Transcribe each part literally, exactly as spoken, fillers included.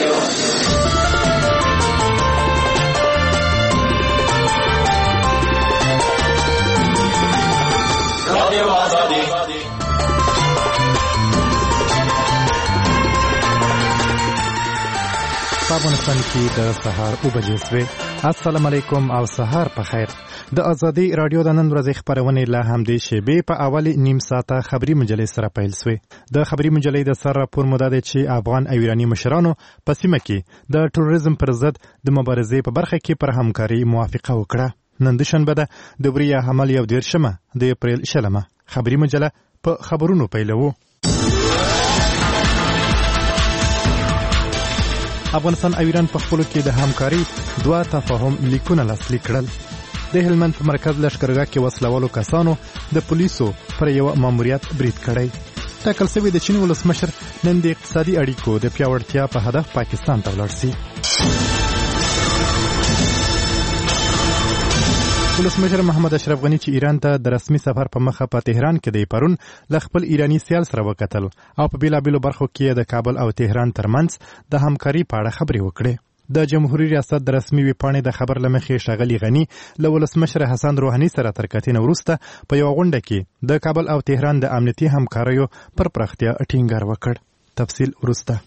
افغانستان کې د سهار اوه بجې شوې. السلام علیکم او سهار په خیر. د ازادي رادیو د نن ورځې خبرونه له همدې شیبې په اول نیم ساعته خبري مجلې سره پیل شوې. د خبري مجلې د سر راپور مو دا دی چې افغان او ایراني مشرانو په سیمه کې د ټوریزم پر ضد د مبارزې په برخه کې پر همکاري موافقه وکړه. نن د شنبه ده د بریا حمل یو دیرشمه د اپریل شلمه. خبري مجله په خبرونو پیلوو. افغانستان او ایران په خپلو کې د همکاري دوه تفاهم لیکونه لاسلیک کړل. د هلمند په مرکز لښکرګاه کې وسلوالو کسانو د پولیسو پر یو ماموریت برید کړی. ټاکل شوی د چین ولسمشر نن د اقتصادي اړیکو د پیاوړتیا په هدف پاکستان ته ولاړ شي. ولسمشر محمد اشرف غني چې ایران ته د رسمي سفر په مخه په تهران کې دی پرون له خپل ایراني سیال سره وکتل او په بیلابیلو برخو کې د کابل او تهران ترمنځ د همکاري په اړه خبرې وکړې. د جمهوریت ریاست د رسمي ویبپاڼې د خبر له مخې ښاغلي غني له ولسمشر حسن روحاني سره تر کتنې وروسته په یوه غونډه کې د کابل او تهران د امنیتي همکاریو پر پراختیا ټینګار وکړ. تفصیل وروسته.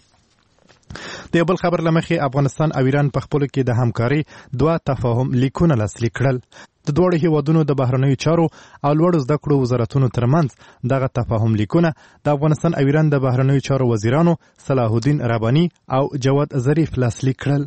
د یو بل خبر له مخې افغانستان او ایران په خپلو کې د همکاري دوه تفاهم لیکونه لاسلیک کړل. د دواړو هیوادونو د بهرنیو چارو او لوړو زده کړو وزارتونو ترمنځ دغه تفاهم لیکونه د افغانستان او ایران د بهرنیو چارو وزیرانو صلاح الدین رباني او جواد ظریف لاسلیک کړل.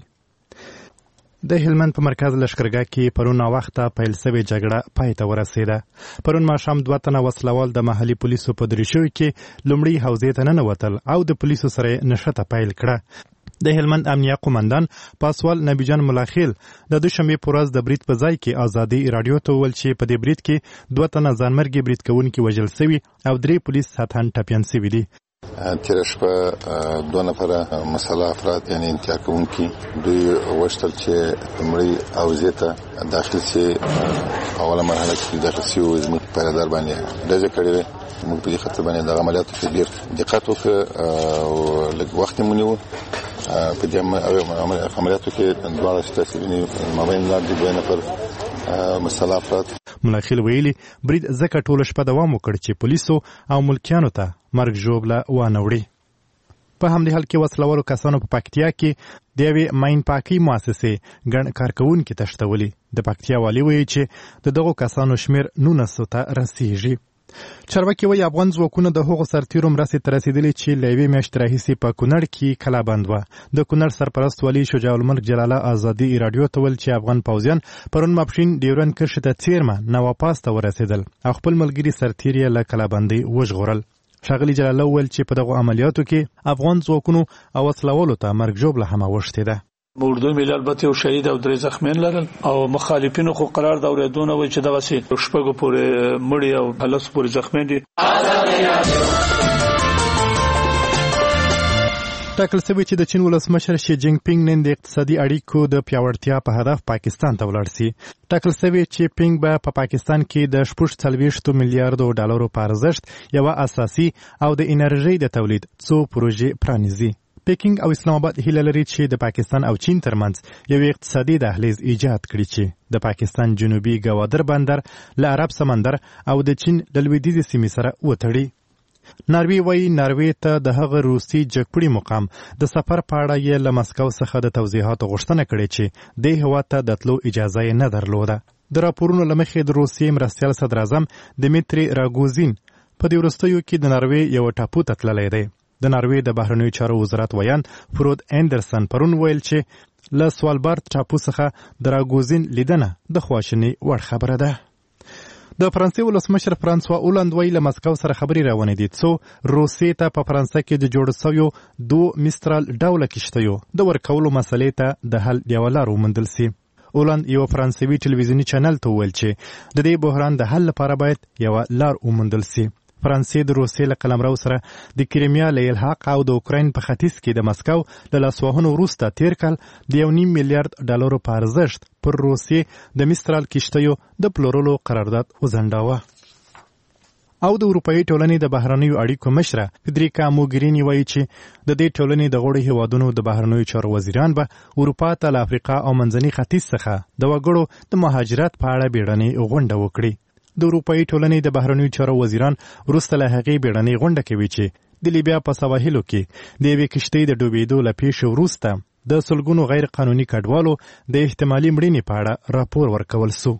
د هلمند په مرکز لښکرګاه کې پرون ناوخته پیل شوې جګړه پای ته ورسېده. پرون ماښام دوه تنه وسلوال د محلي پولیسو په دریشو کې لومړی حوزې ته ننوتل او د پولیسو سره نښته پیل کړه. د هلمند امنیه قومندان پاسوال نبیجان ملاخیل د دوشنبې په ورځ د برید په ځای کې ازادي رادیو ته وویل چې په دې برید کې دوه تنه ځانمرګي برید کوونکي وژل شوي او درې پولیس ساتن ټپیان شوي دي. تیره شپه دوه نفره مسلح افراد یعنی انتحار کوونکي دوی غوښتل چې لومړی حوزې ته داخل شي. اوله مرحله کې داخل شي او زموږ پیرادار باندې ډزې کړې وې. موږ په دې خاطر باندې د عملیاتو کې ډېر دقت وکړ او لږ وخت یې ونیو. په دې عملیاتو کې دواړه ستاسې مابین لاندې دوه نفر مسلح افراد. ملاخیل ویلي برید ځکه ټوله شپه دوام وکړ چې پولیسو او ملکیانو ته مرګ ژوبله وانه وړي. په همدې حال کې وسلوالو کسانو په پکتیا کې د یوې ماین پاکۍ مؤسسې ګڼ کارکوونکي تښتولي. د پکتیا والي وایي چې د دغو کسانو شمېر نولسو ته رسیږي. چارواکي وایي افغان ځواکونه د هغو سرتیرو مرستې ته رسېدلي چې له یوې میاشتې راهیسې په کونړ کې کلابند وه. د کونړ سرپرست والي شجاع الملک جلاله ازادي راډیو ته ویل چې افغان پوځیان پرون ماپښین ډیورند کرښې ته څیرمه نواپاس ته ورسېدل او خپل ملګري سرتیر یې له کلابندۍ وژغورل. ښاغلي جلاله وویل چې په دغو عملیاتو کې افغان ځواکونو او وسلوالو ته مرګ ژوبله هم اوښتې ده. اردو ملي البته یو شهید او درې زخمیان لرل او مخالفینو خو قرار دا اوریدونه وای چې دغسې شپږو پورې مړي او هلسو پورې زخمیان دي. ټاکل شوی چې د چین ولسمشر شي جینګ پینګ نن د اقتصادي اړیکو د پیاوړتیا په هدف پاکستان ته ولاړ شي. ټاکل شوی چې پینګ به په پاکستان کې د شپږ څلوېښتو میلیارډو ډالرو په ارزښت یوه اساسي او د انرژۍ د تولید څو پروژې پرانیزي. پیکینګ او اسلام آباد هیله لري چې د پاکستان او چین ترمنځ یو اقتصادي دهلیز ایجاد کړي چې د پاکستان جنوبي ګوادر بندر له عرب سمندر او د چین د لویدیځې سیمې سره وتړي. ناروی وایي ناروی ته د هغه روسي جګپړي مقام د سفر په اړه یې له مسکو څخه د توضیحاتو غوښتنه کړې چې دې هېواد ته د تلو اجازه یې نه درلوده. د راپورونو له مخې د روسیې مرستیال صدراعظم دمیتري راګوزین په دې وروستیو کې د ناروی یو ټاپو ته تللی دی. د ناروی د بهرنیو چارو وزارت ویان فرود اندرسن پرون ویل چې له سوالبارد ټاپو څخه د راګوزین لیدنه د خواشینۍ وړ خبره ده. د فرانسې ولسمشر فرانسوا اولاند وایي له مسکو سره خبرې روانې دي څو روسیې ته په فرانسه کې د جوړ شویو دوه میسترال ډوله کښتیو د ورکولو مسلې ته د حل یوه لار وموندل سي. اولاند یو فرانسوي ټلویزیوني چینل ته وویل چې د دې بحران د حل لپاره باید یوه لار وموندل سي. فرانسې د روسیې له قلمرو سره د کریمیا له الحاق او د اوکراین په ختیځ کې د مسکو له لاسوهنو وروسته تیر کال د یو نیم میلیارډ ډالرو په ارزښت پر روسیې د میسترال کښتیو د پلورلو قرارداد وځنډاوه. او د اروپאי ټولنې د بهرنیو اړیکو مشره فدریکا موګرینی وایي چې د دې ټولنې د غړو هیوادونو د بهرنیو چارو وزیران به اروپا ته له افریقا او منځني ختیځ څخه د وګړو د مهاجرت په اړه بیړنۍ غونډه وکړي. د اروپאי ټولنې د بهرنیو چارو وزیران وروسته له هغې بیړنۍ غونډه کوي چې د لیبیا په سواحلو کې د یوې کښتۍ د ډوبېدو له پیښې وروسته د سلګونو غیر قانوني کډوالو د احتمالي مړینې په اړه راپور ورکول سو.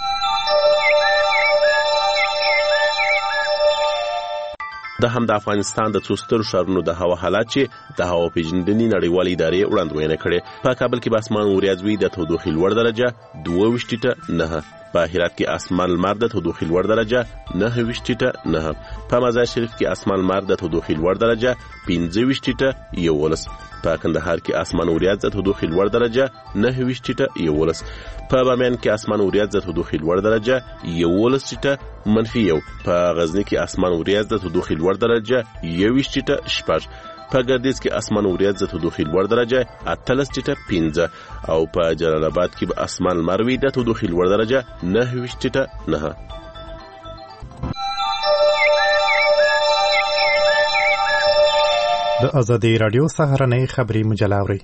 د هم د افغانستان د څو سترو ښارونو د هوا حالات چې د هوا پیژندنې نړیوالې ادارې وړاندوینه کړې. په کابل کې به اسمان وریځ وي، د تودوخې لوړ درجه دوه ویشت ټیټه نه. په هرات کې اسمان لمر د تودوخې لوړ درجه نه ویشت ټیټه نه. په مزار شریف کې اسمان لمر د تودوخې لوړ درجه پنځه ویشت ټیټه یولس. په کندهار کې اسمان وریځ د تودوخې لوړ درجه نه ویشت ټیټه یولس. په بامیان کې اسمان وریځ د تودوخې لوړ درجه یولس ټیټه منفي یو. په غزنی کې اسمان وریځ د تودوخې لوړ درجه یویشت ټیټه شپږ. په ګردیز کې اسمان وریځ د تودوخې لوړ درجه اتلس ټیټه پنځه. او په جلال آباد کې به اسمان لمر وي، د تودوخې لوړ درجه نه ویشت ټیټه نه. د ازادي رادیو سهارنۍ خبری مجله اوري.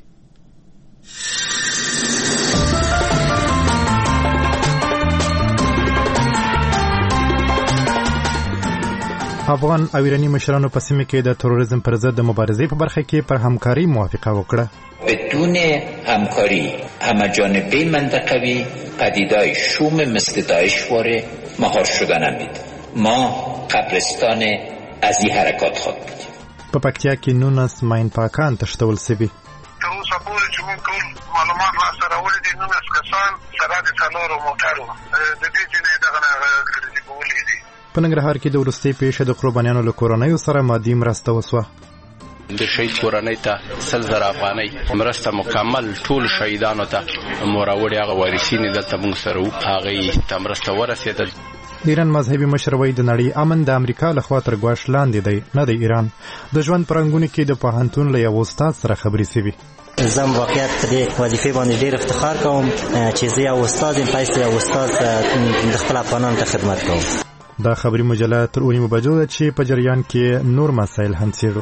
افغان او ایرانی مشرانو په سیمه کې د تروریزم پر ضد د مبارزې په برخه کې پر همکاري موافقه وکړه. بدون همکاری همه‌جانبه منطقوی پدیده‌های شوم مثل داعش واره مهار شدن امید. ما قبرستان از این حرکات خود بودیم. په پکتیا کې نونس ماین پاکان تشتول سوي. تر اوسه پورې چې موږ ټول معلومات راسره راوړي دي، نونس کسان سره د څلورو موټرو د دې ځینې دغه کړي کولې دي. په ننګرهار کې د وروستۍ پیښې د قربانیانو له کورنیو سره مادي مرسته وسوه. د شهید کورنۍ ته سل زره افغانۍ مرسته مکمل ټول شهیدانو ته موراوړي هغه وارثین دلته موږ سره وو، هغې ته مرسته ورسېدل. د ایران مذهبي مشر وایي د نړۍ امن د امریکا لخوا تر ګواښ لاندې دی، نه د ایران. د ژوند په رنګونو کې د پوهنتون له یو استاد سره خبرې سوي. زم واقعیت په دې وظیفې باندې ډېر افتخار کوم چې زه یو استاد یم، پایسته یو استاد د خپل افغانانو ته خدمت کوم. دا خبري مجله تر اونیمو بجو ده چې په جریان کې نور مسایل هم څېړو.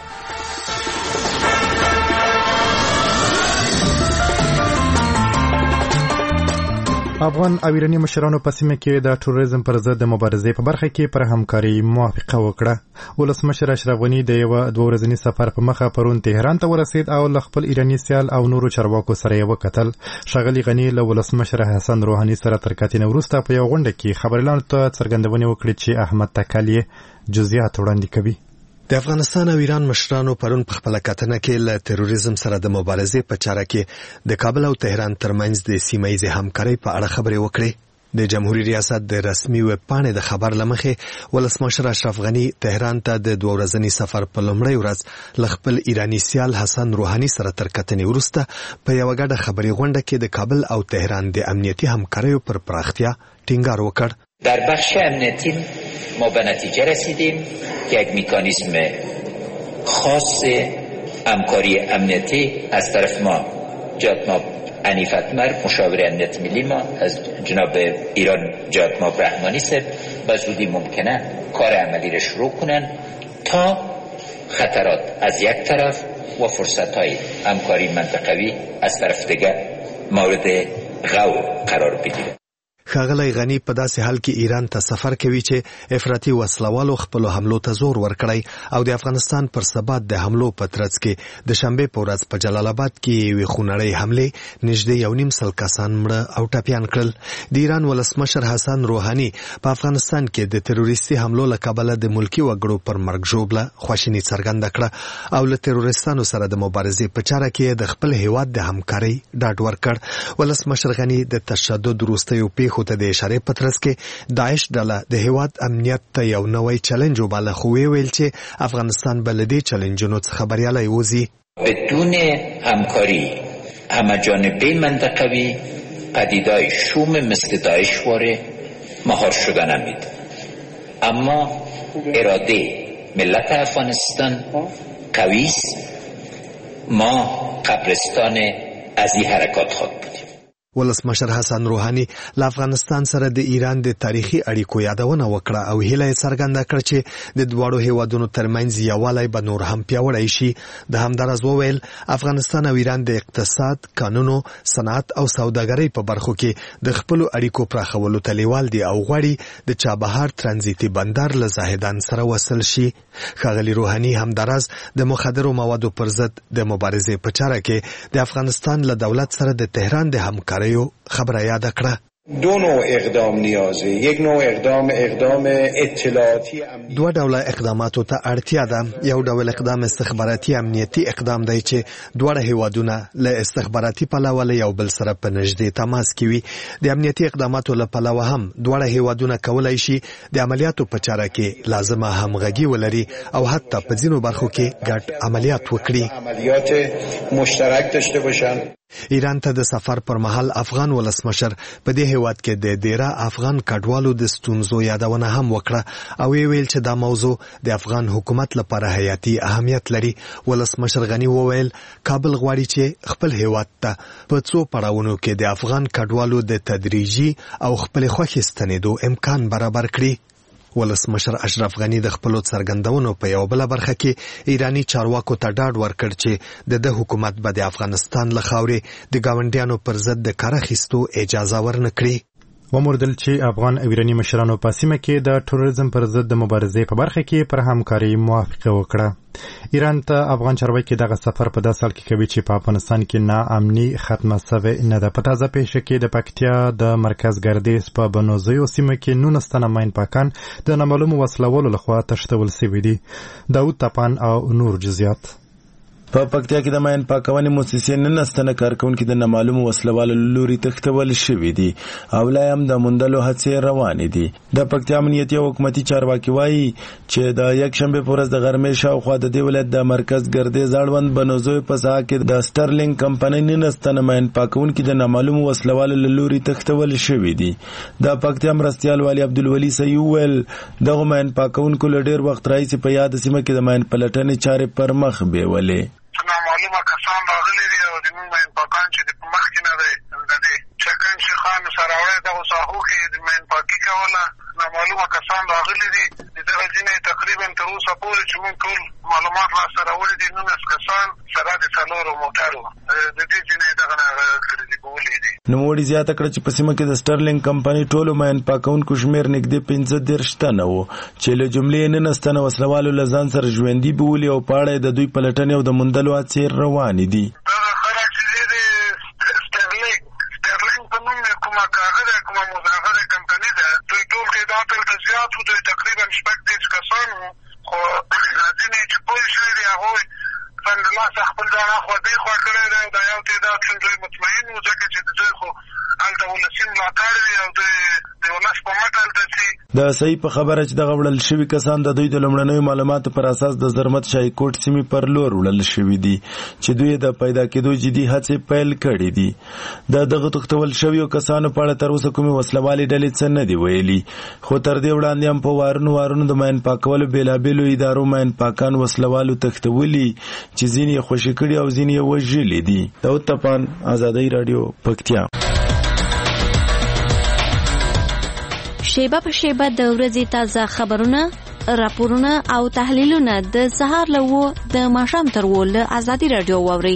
افغان او ایرانی مشرانو په سیمه کې د تروریزم پر ضد د مبارزې په برخه کې پر همکاري موافقه وکړه. ولسمشر اشرف غني د یو دوه ورځني سفر په مخه پرون تهران ته ورسید او له خپل ایرانی سیال او نورو چارواکو سره یې وکتل. ښاغلي غني له ولسمشر حسن روحاني سره تر کتنې وروسته په یو غونډه کې خبريالانو ته څرګندونه وکړه چې احمد تکالیه جزئیات وړاندې کوي. د افغانستان او ایران مشرانو پرون په خپل کتنه کې له تروریزم سره د مبارزې په چاره کې د کابل او تهران ترمنځ د سیمه‌ییزې همکارۍ په اړه خبرې وکړې. د جمهوریت ریاست د رسمي ویب پاڼې د خبر لمخې ولسمشر اشرف غني تهران ته د دوه ورځني سفر په لومړۍ ورځ له خپل ایرانی سیال حسن روحاني سره تر کتنې وروسته په یوه ګډه خبري غونډه کې د کابل او تهران د امنیتي همکاریو پر پراختیا ټینګار وکړ. در بخش امنیتی ما به نتیجه رسیدیم که یک مکانیزم خاص همکاری امنیتی از طرف ما جناب حنیف اتمر مشاور امنیت ملی ما از جناب ایران جناب رحمانی صاحب به زودی ممکنه کار عملی را شروع کنن تا خطرات از یک طرف و فرصت‌های همکاری منطقوی از طرف دیگر مورد غور قرار بگیره. ښاغلی غني په داسې حال کې ایران ته سفر کوي چې افراطي وسلوالو خپلو حملو ته زور ورکړی او د افغانستان پر ثبات د حملو په ترڅ کې د شنبې په ورځ په جلال آباد کې یوې خونړۍ حملې نږدې یو نیم سل کسان مړه او ټپیان کړل. د ایران ولسمشر حسن روحاني په افغانستان کې د تروریستي حملو له کبله د ملکي وګړو پر مرګ ژوبله خواشیني څرګنده کړه او له تروریستانو سره د مبارزې په چاره کې د خپل هیواد د همکارۍ ډاډ ورکړ. ولسمشر غني د تشدد وروستیو پیښو ته د اشارې په ترڅ کې داعش ډله د هیواد امنیت ته یو نوی چلنج وباله، خو ویل چې افغانستان به له دې چلنجونو څخه بریالی وځي. بدون همکاری همه‌جانبه منطقوی پدیده‌های شوم مثل داعش واره مهار شدن امید. اما اراده ملت افغانستان قوی است. ما قبرستان از این حرکات خود بودیم. ولسمشر حسن روحاني له افغانستان سره د ایران د تاریخي اړیکو یادونه وکړه او هیله یې څرګنده کړه چې د دواړو هیوادونو ترمنځ یووالی به نور هم پیاوړی شي. د همدارس وویل افغانستان او ایران د اقتصاد، قانونو، صنعت او سوداګرۍ په برخو کې د خپلو اړیکو پراخولو ته لیوال دي او غواړي د چابهار ترانزیتي بندر له زاهدان سره وصل شي. ښاغلي روحاني همدارس د مخدرو موادو پر ضد د مبارزې په چاره کې د افغانستان له دولت سره د تهران د همکارۍ خبره یاد کړه. دو نوع اقدام نیازه. یک نوع اقدام اقدام اطلاعاتی امنیتی. دو ډول اقداماتو ته اړتیا ده. یو ډول اقدام استخباراتي امنیتي اقدام دی چې دواړه هیوادونه له استخباراتي پلوه له یو بل سره په نږدې تماس کې وي. د امنیتي اقداماتو له پلوه هم دواړه هیوادونه کولای شي د عملیاتو په چاره کې لازمه همغږي ولري او حتی په ځینو برخو کې ګډ عملیات وکړي. عملیات مشترک داشته باشن. ایران ته د سفر پر مهال افغان ولسمشر په دې هیواد کې د ډیره افغان کډوالو د ستونزو یادونه هم وکړه او ویل چې دا موضوع د افغان حکومت لپاره حیاتي اهمیت لري. ولسمشر غنی وویل کابل غواړي چې خپل هیواد ته په څو پړاوونو کې د افغان کډوالو د تدریجي او خپل خوښي ستنېدو امکان برابر کړي. ولسمشر اشرف غنی د خپلو څرګندونو په یو بل برخه کې ایرانی چارواکو ته ډاډ ورکړ چې د د حکومت به د افغانستان له خاورې د ګاونډیانو پر ضد د کار اخیستو اجازه ورنکړي. وموردل چې افغان او ایرانی مشرانو په سیمه کې د ټوریزم پر ضد د مبارزې په برخه کې پر همکاري موافقه وکړه. ایران ته افغان چارواکي دغه سفر په داسې حال کې کوي چې په افغانستان کې ناامني ختمه سوې نه ده. په تازه پیښه کې د پکتیا د مرکز ګردیز په بنوزیو سیمه کې نولس تنه ماین پاکان د نامعلومو وسلوالو لخوا تښتول شوي دي. داود تپان او نور جزئیات. په پکتیا کې د ماین پاکونې موسسې نن ستنه کارکونکو د نامعلومو وسلوالو لوري تښتول شوي دي او لا هم د موندلو هڅې روانې دي. د پکتیا امنیتي او حکومتي چارواکي وایي چې د یکشنبه په ورځ د غرمې شاوخوا د دې ولایت د مرکز ګردیز اړوند بنوزوی په ساحه کې د سټرلینګ کمپنۍ نن ستنه ماین پاکونکو د نامعلومو وسلوالو لوري تښتول شوي دي. د پکتیا مرستیال والی عبدالولي سیو ویل دغه ماین پاکونکو له ډېر وخت راهیسې په یاد سیمه کې د ماین پلټنې چارې پر مخ بیولې. نامعلومه کسان راغلي دي او د موږ ماین پاکان چې د مخ کې نه دی د دې چکن شیخان سره وړي دغه ساحو کې د ماین پاکي کوله نامعلومه کسان راغلي دي. دغه ځینې تقریبا تر اوسه پورې چې موږ ټول معلومات لاسته راوړي دي نولس کسان سره د څلورو موټرو د دې ځینې دغه کړي کولې دي. نوموړي زیاته کړه چې په سیمه کې د سټرلینګ کمپنۍ ټولو ماین پاکونکو شمېر نږدې پنځه دېرش تنه و چې له جملې نن ستنه وسلوالو له ځان سره ژوندي بولي او په اړه د دوی پلټنې او د موندلو هڅې روانې دي. دغه خلک چې د سټرلینګ سټرلینګ په نوم کومه کاغذ کومه مزاغره کمپنۍ ده دوی ټول تعداد دلته زیات و دوی تقریبا شپږ دېرش کسان وو خو ځینې چې پوه شوي دي هغوی څنګه خپل ځان اخوا دې خوا کړی دی او دا یو تعداد چې دوی مطمئن وو ځکه چې د دوی خو هلته ولسي ملاتړ وي او د ولس په مټ هلته ځي. د صحیح په خبره چې دغه وړل شوي کسان د دوی د لومړنیو معلوماتو پر اساس د زرمت شاهي کوټ سیمې پر لور وړل شوي دي چې دوی د پیدا کېدو جدي هڅې پیل کړي دي. د دغه تښتول شویو کسانو په اړه تر اوسه کومې وسلوالې ډلې څه نه دي ویلي خو تر دې وړاندې هم په وارونو وارونو د ماین پاکولو بېلابېلو ادارو ماین پاکان وسلوالو تښتولي چې ځینې یې خوشي کړي او ځینې یې وژلي دي. داود تپان، ازادۍ راډیو، پکتیا. شیبه په شیبه د ورځې تازه خبرونه، راپورونه او تحلیلونه د سهار له و د ماښام تر و له ازادي راډیو واورئ.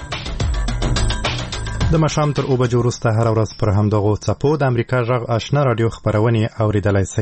د ماښام تر اوه بجو وروسته هره ورځ پر همدغو څپو د امریکا غږ آشنا راډیو خپرونې اورېدلی شئ.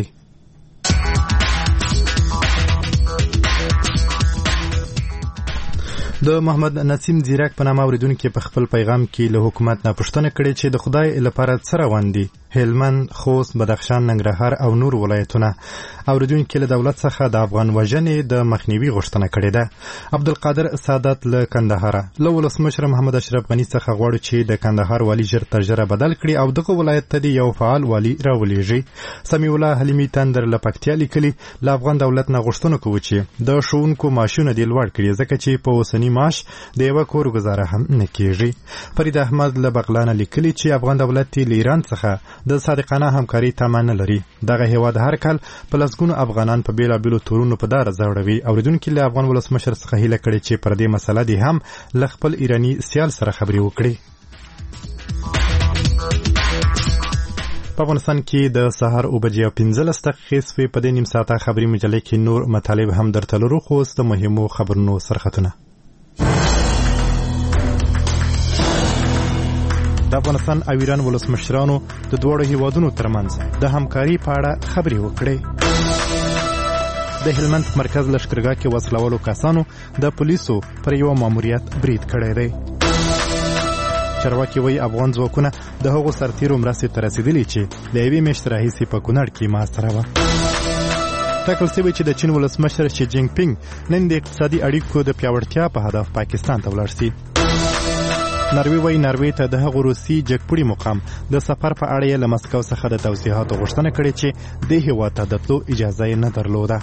د محمد نسیم زیرک په نامه اوریدونکي په خپل پیغام کې له حکومت نه پوښتنه کړې چې د خدای لپاره څه روان دي. هلمند، خوست، بدخشان، ننګرهار او نور ولایتونه اوریدونکي له دولت څخه د افغان وژنې د مخنیوي غوښتنه کړې ده. عبدالقادر سعادت له کندهار له ولسمشر محمد اشرف غني څخه غواړي چې د کندهار والي ژر تر ژره بدل کړي او دغه ولایت ته یو فعال والي راولېږي. سمیع الله حلیمي تندر له پکتیا لیکلي له افغان دولت نه غوښتنه کوو چې د ښوونکو معاشونه دې لوړ کړي ځکه چې په اوسني معاش د یوه کور ګزاره هم نه کېږي. فرید احمد له بغلانه لیکلي چې افغان دولت له ایران څخه د صادقانه همکاري تمه نه لري. دغه هیواد هر کال په لسګونو افغانان په بېلابېلو تورونو په دار ځوړوي. اوریدونکي له افغان ولسمشر څخه هیله کړې چې پر دې مسله دې هم له خپل ایراني سیال سره خبرې وکړي. په افغانستان کې د سهار اوه بجې او پنځلس دقیقې سوې. په دې نیم ساعته خبري مجلې کې نور مطالب هم درته لرو، خو اوس د مهمو خبرونو سرخطونه. د افغانستان او ایران ولسمشرانو د دواړو هیوادونو ترمنځ د همکاري په اړه خبرې وکړې. د هلمند مرکز لشکرګاه کې وسلوالو کسانو د پولیسو پر یو ماموریت برید کړی دی. چارواکي وایي افغان ځواکونه د هغو سرتیرو مرستې ته رسېدلي چې د یوې میاشتې راهیسې په کونړ کې محاصره وه. ټاکل شوی چې د چین ولسمشر شي جینګ پینګ نن د اقتصادي اړیکو د پیاوړتیا په هدف پاکستان ته ولاړ شي. ناروې وایي ناروې ته د هغو روسي جګپوړي مقام د سفر په اړه یې له مسکو څخه د توضیحاتو غوښتنه کړې چې دې هېواد ته د تلو اجازه یې نه درلوده.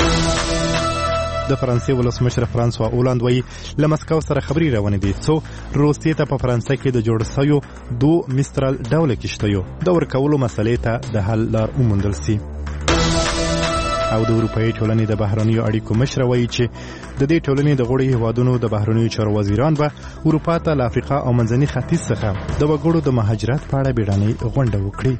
د فرانسې ولسمشر فرانسوا اولاند وایي له مسکو سره خبرې روانې دي څو روسیې ته په فرانسه کې د جوړ شویو دو میسترال ډوله کښتیو د ورکولو مسلې ته د حل لار وموندل سي. او د اروپایي ټولنې د بهرنیو اړیکو مشر وایي چې د دې ټولنې د غړو هیوادونو د بهرنیو چارو وزیران به اروپا ته له افریقا او منځني ختیځ څخه د وګړو د مهاجرت په اړه بیړنۍ غونډه وکړي.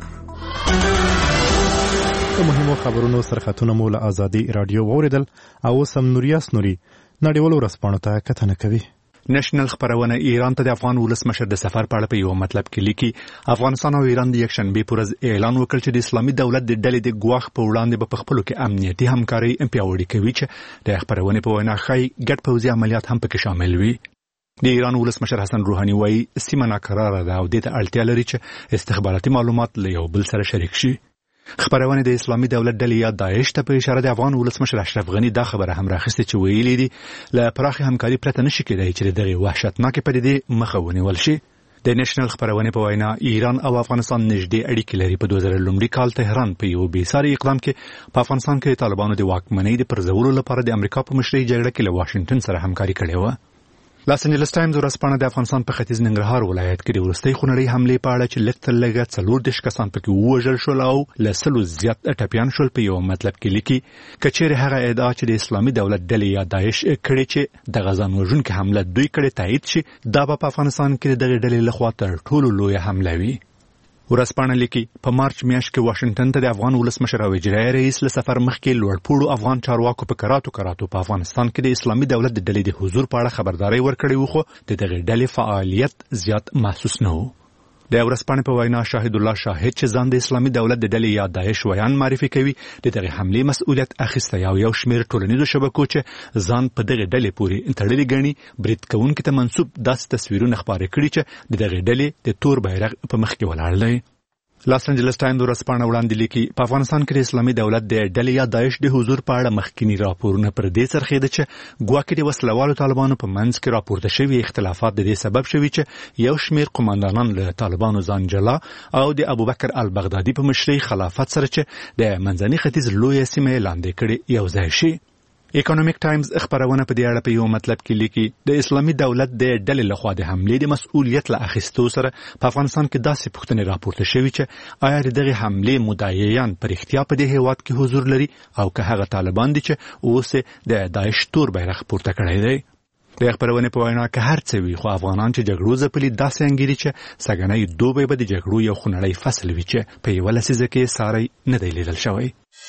د مهمو خبرونو سرخطونه مو له ازادي رادیو واوریدل او اوس هم نوریاس نوري نړیوالو ورځپاڼو ته کتنه کوي. نېشنل خبرونه ایران ته د افغان ولسمشر د سفر په اړه په یو مطلب کې لیکي افغانستان او ایران د یکشنبه پر ورځ اعلان وکړ چې د اسلامي دولت د ډلې د ګواښ په وړاندې به په خپلو کې امنیتي همکاري پیاوړې کوي چې د خبرونه په وینا ښایي ګډ پوځي عملیات هم پکې شامل وي. د ایران ولسمشر حسن روحاني وایي سیمه ناکراره ده او دې ته اړتیا لري چې استخباراتي معلومات له یو بل سره شریک شي. خبرونه د اسلامي دولت ډلې یا داعش ته په اشاره د افغان ولسمشر اشرف غنی دا خبره هم راخسته چې ویلي دي له پراخې همکاري پرته نشي کېدای چې دغه وحشتناکې پدیدې مخه ونیول شي. د نېشنل خبرونه په وینا ایران او افغانستان نږدې اړیکې لري. په دوه زره لومړي کال تهران په یو بې ساري اقدام کې په افغانستان کې طالبانو د واکمنۍ د پرځولو لپاره د امریکا په مشرۍ جګړه کې له واشنگټن سره همکاري کړې و. لاس انجلس ټایمز ورځپاڼه د افغانستان په ختیځ ننګرهار ولایت کې د وروستۍ خونړۍ حملې په اړه چې لږ تر لږه څلور دېرش کسان پکې ووژل شول او له سلو زیات ټپیان شول په یو مطلب کې لیکي که چیرې هغه ادعا چې د اسلامي دولت ډلې یا داعش کړې چې د غزا وژونکې حمله دوی کړې تایید شي دا به په افغانستان کې د دغې ډلې لخوا تر ټولو لویه حمله وي. ورځپاڼه لیکي په مارچ میاشت کې واشنگټن ته د افغان ولسمشر او اجرایي رئیس له سفر مخکې لوړپوړو افغان چارواکو په کراتو کراتو په افغانستان کې د اسلامي دولت د ډلې د حضور په اړه خبرداري ورکړې وو خو د دغې ډلې فعالیت زیات محسوس نه و. د ورځپاڼې په وینا شاهد الله شاهد چې ځان د اسلامي دولت د ډلې یا داعش ویان معرفي کوي د دغې حملې مسؤلیت اخیستی او یو شمېر ټولنیزو شبکو چې ځان په دغې ډلې پورې تړلي ګڼي برید کوونکي ته منسوب داسې تصویرونه خپاره کړي چې د دغې ډلې د تور بیرغ په مخ کې ولاړ دی. لاس انجلس ټایمز ورځپاڼه وړاندې لیکي په افغانستان کې د اسلامي دولت د ډلې یا داعش د حضور په اړه مخکینی راپورونه پر دې څرخېده چې ګواکې د وسلوالو طالبانو په منځ کې راپورته شوي اختلافات د دې سبب شوي چې یو شمېر قوماندانان له طالبانو ځان جلا او د ابوبکر البغدادي په مشرۍ خلافت سره چې د منځني ختیځ لویه سیمه یې لاندې کړې یو ځای شي. اکونومیک ټایمز خبرونه په دې اړه په یو مطلب کې لیکي د اسلامي دولت د ډلې لخوا د حملې د مسؤلیت له اخیستو سره په افغانستان کې داسې پوښتنې راپورته شوي چې آیا د دغې حملې مدعیان په رښتیا په دې هېواد کې حضور لري او که هغه طالبان دي چې اوس د داعش تور بیرغ پورته کړی دی. د خبرونه په وینا که هر څه وي خو افغانان چې جګړو ځپلي داسې انګیري چې سګنۍ دوبی به د جګړو یو خونړی فصل وي چې په یوه لسیزه کې ساری نه دی لیدل شوی.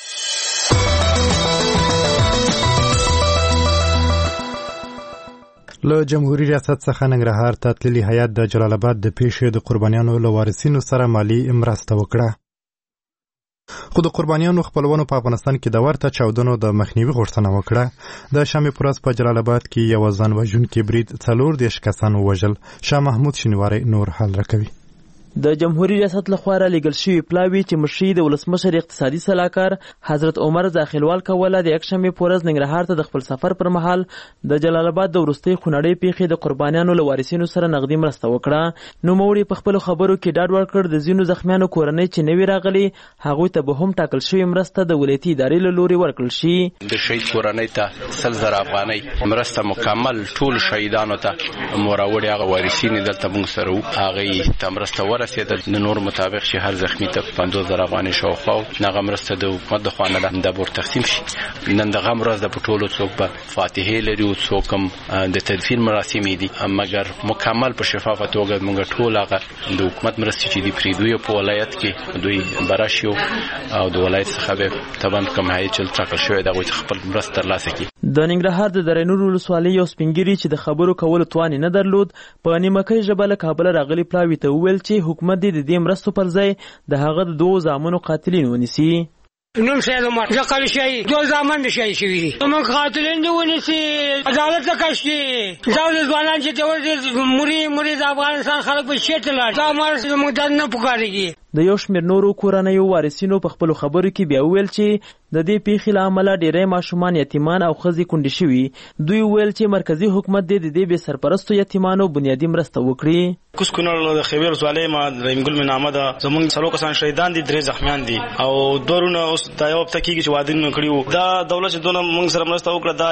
له جمهوریت ریاست څخه ننګرهار ته تللي هیات د جلال آباد د پیښې د قربانیانو له وارثینو سره مالي مرسته وکړه. خو د قربانیانو خپلوانو په افغانستان کې د ورته چاودنو د مخنیوي غوښتنه وکړه. د شنبې په ورځ په جلال آباد کې یو ځان وژونکی برید څلور دېرش کسان ووژل. شاه محمود شینواری نور حال راکوي. د جمهوریت ریاست لخوا را لېږل شوي پلاوي چې مشري د ولسمشر اقتصادي سلاکار حضرت عمر داخلوال کوله د یکشنبې په ورځ ننګرهار ته د خپل سفر پر مهال د جلال آباد د وروستۍ خونړۍ پیښې د قربانیانو له وارثینو سره نغدي مرسته وکړه. نوموړي په خپلو خبرو کې ډاډ ورکړ د ځینو زخمیانو کورنۍ چې نوي راغلي هغوی ته به هم ټاکل شوې مرسته د ولایتي ادارې له لوري ورکړل شي. د شهید کورنۍ ته سل زره افغانۍ مرسته مکمل ټول شهیدانو ته موراوړي هغه وارثین دلته موږ سره وو هغوی ته مرسته ورسېده ورسېده د نور مطابق چې هر زخمی ته پنځوس زره افغانۍ شاوخوا نغه مرسته د حکومت د خوا نه د بور تقسیم شي. نن دغه ورځ د پټولو څوک به فاتحې لري او څوک هم د تدفین مراسم دي، مګر مکمل په شفافه توګه موږ ټول هغه د حکومت مرستې چې دي پرې دوی په ولایت کې دوی براشيو او د ولایت څخه به تبند کوم هي چې ټاکل شوی د غوښ خپل مرسته ترلاسه کړي. د ننګرهار د درنور ولسوالۍ یو سپینګری چې د خبرو کولو توان نه درلود په نیمکۍ ژبه له کابل راغلی پلاوی ته وویل چې حکومت دې د دې مرستو پر ځای د هغه د دوه زامنو قاتلین ونیسي. نوم سید عمر زقل شي دو زمان د شي شي موږ قاتلین دی ونیسي عدالت کښي دا د ځوانان چې د موري موري د افغانستان خلک په شته لار دا مر موږ د نه پکاريږي. د یو شمېر نورو کورنیو وارثینو په خپل خبرو کې بیا ویل چې د دې پیښې له امله ډېری ماشومان یتیمان او ښځې کونډې شوي. دوی ویل چې مرکزي حکومت دې د دې بې سرپرستو یتیمانو بنیادي مرسته وکړي. کوس کونړ د خیبر ولسوالۍ ما رحیم مې نامه ده زمونږ څلور کسان شهیدان دي درې زخمیان دي او دورونه اوس دا یو هفته کېږي چې واده کړي دا دولت چې دونه موږ سره مرسته وکړه دا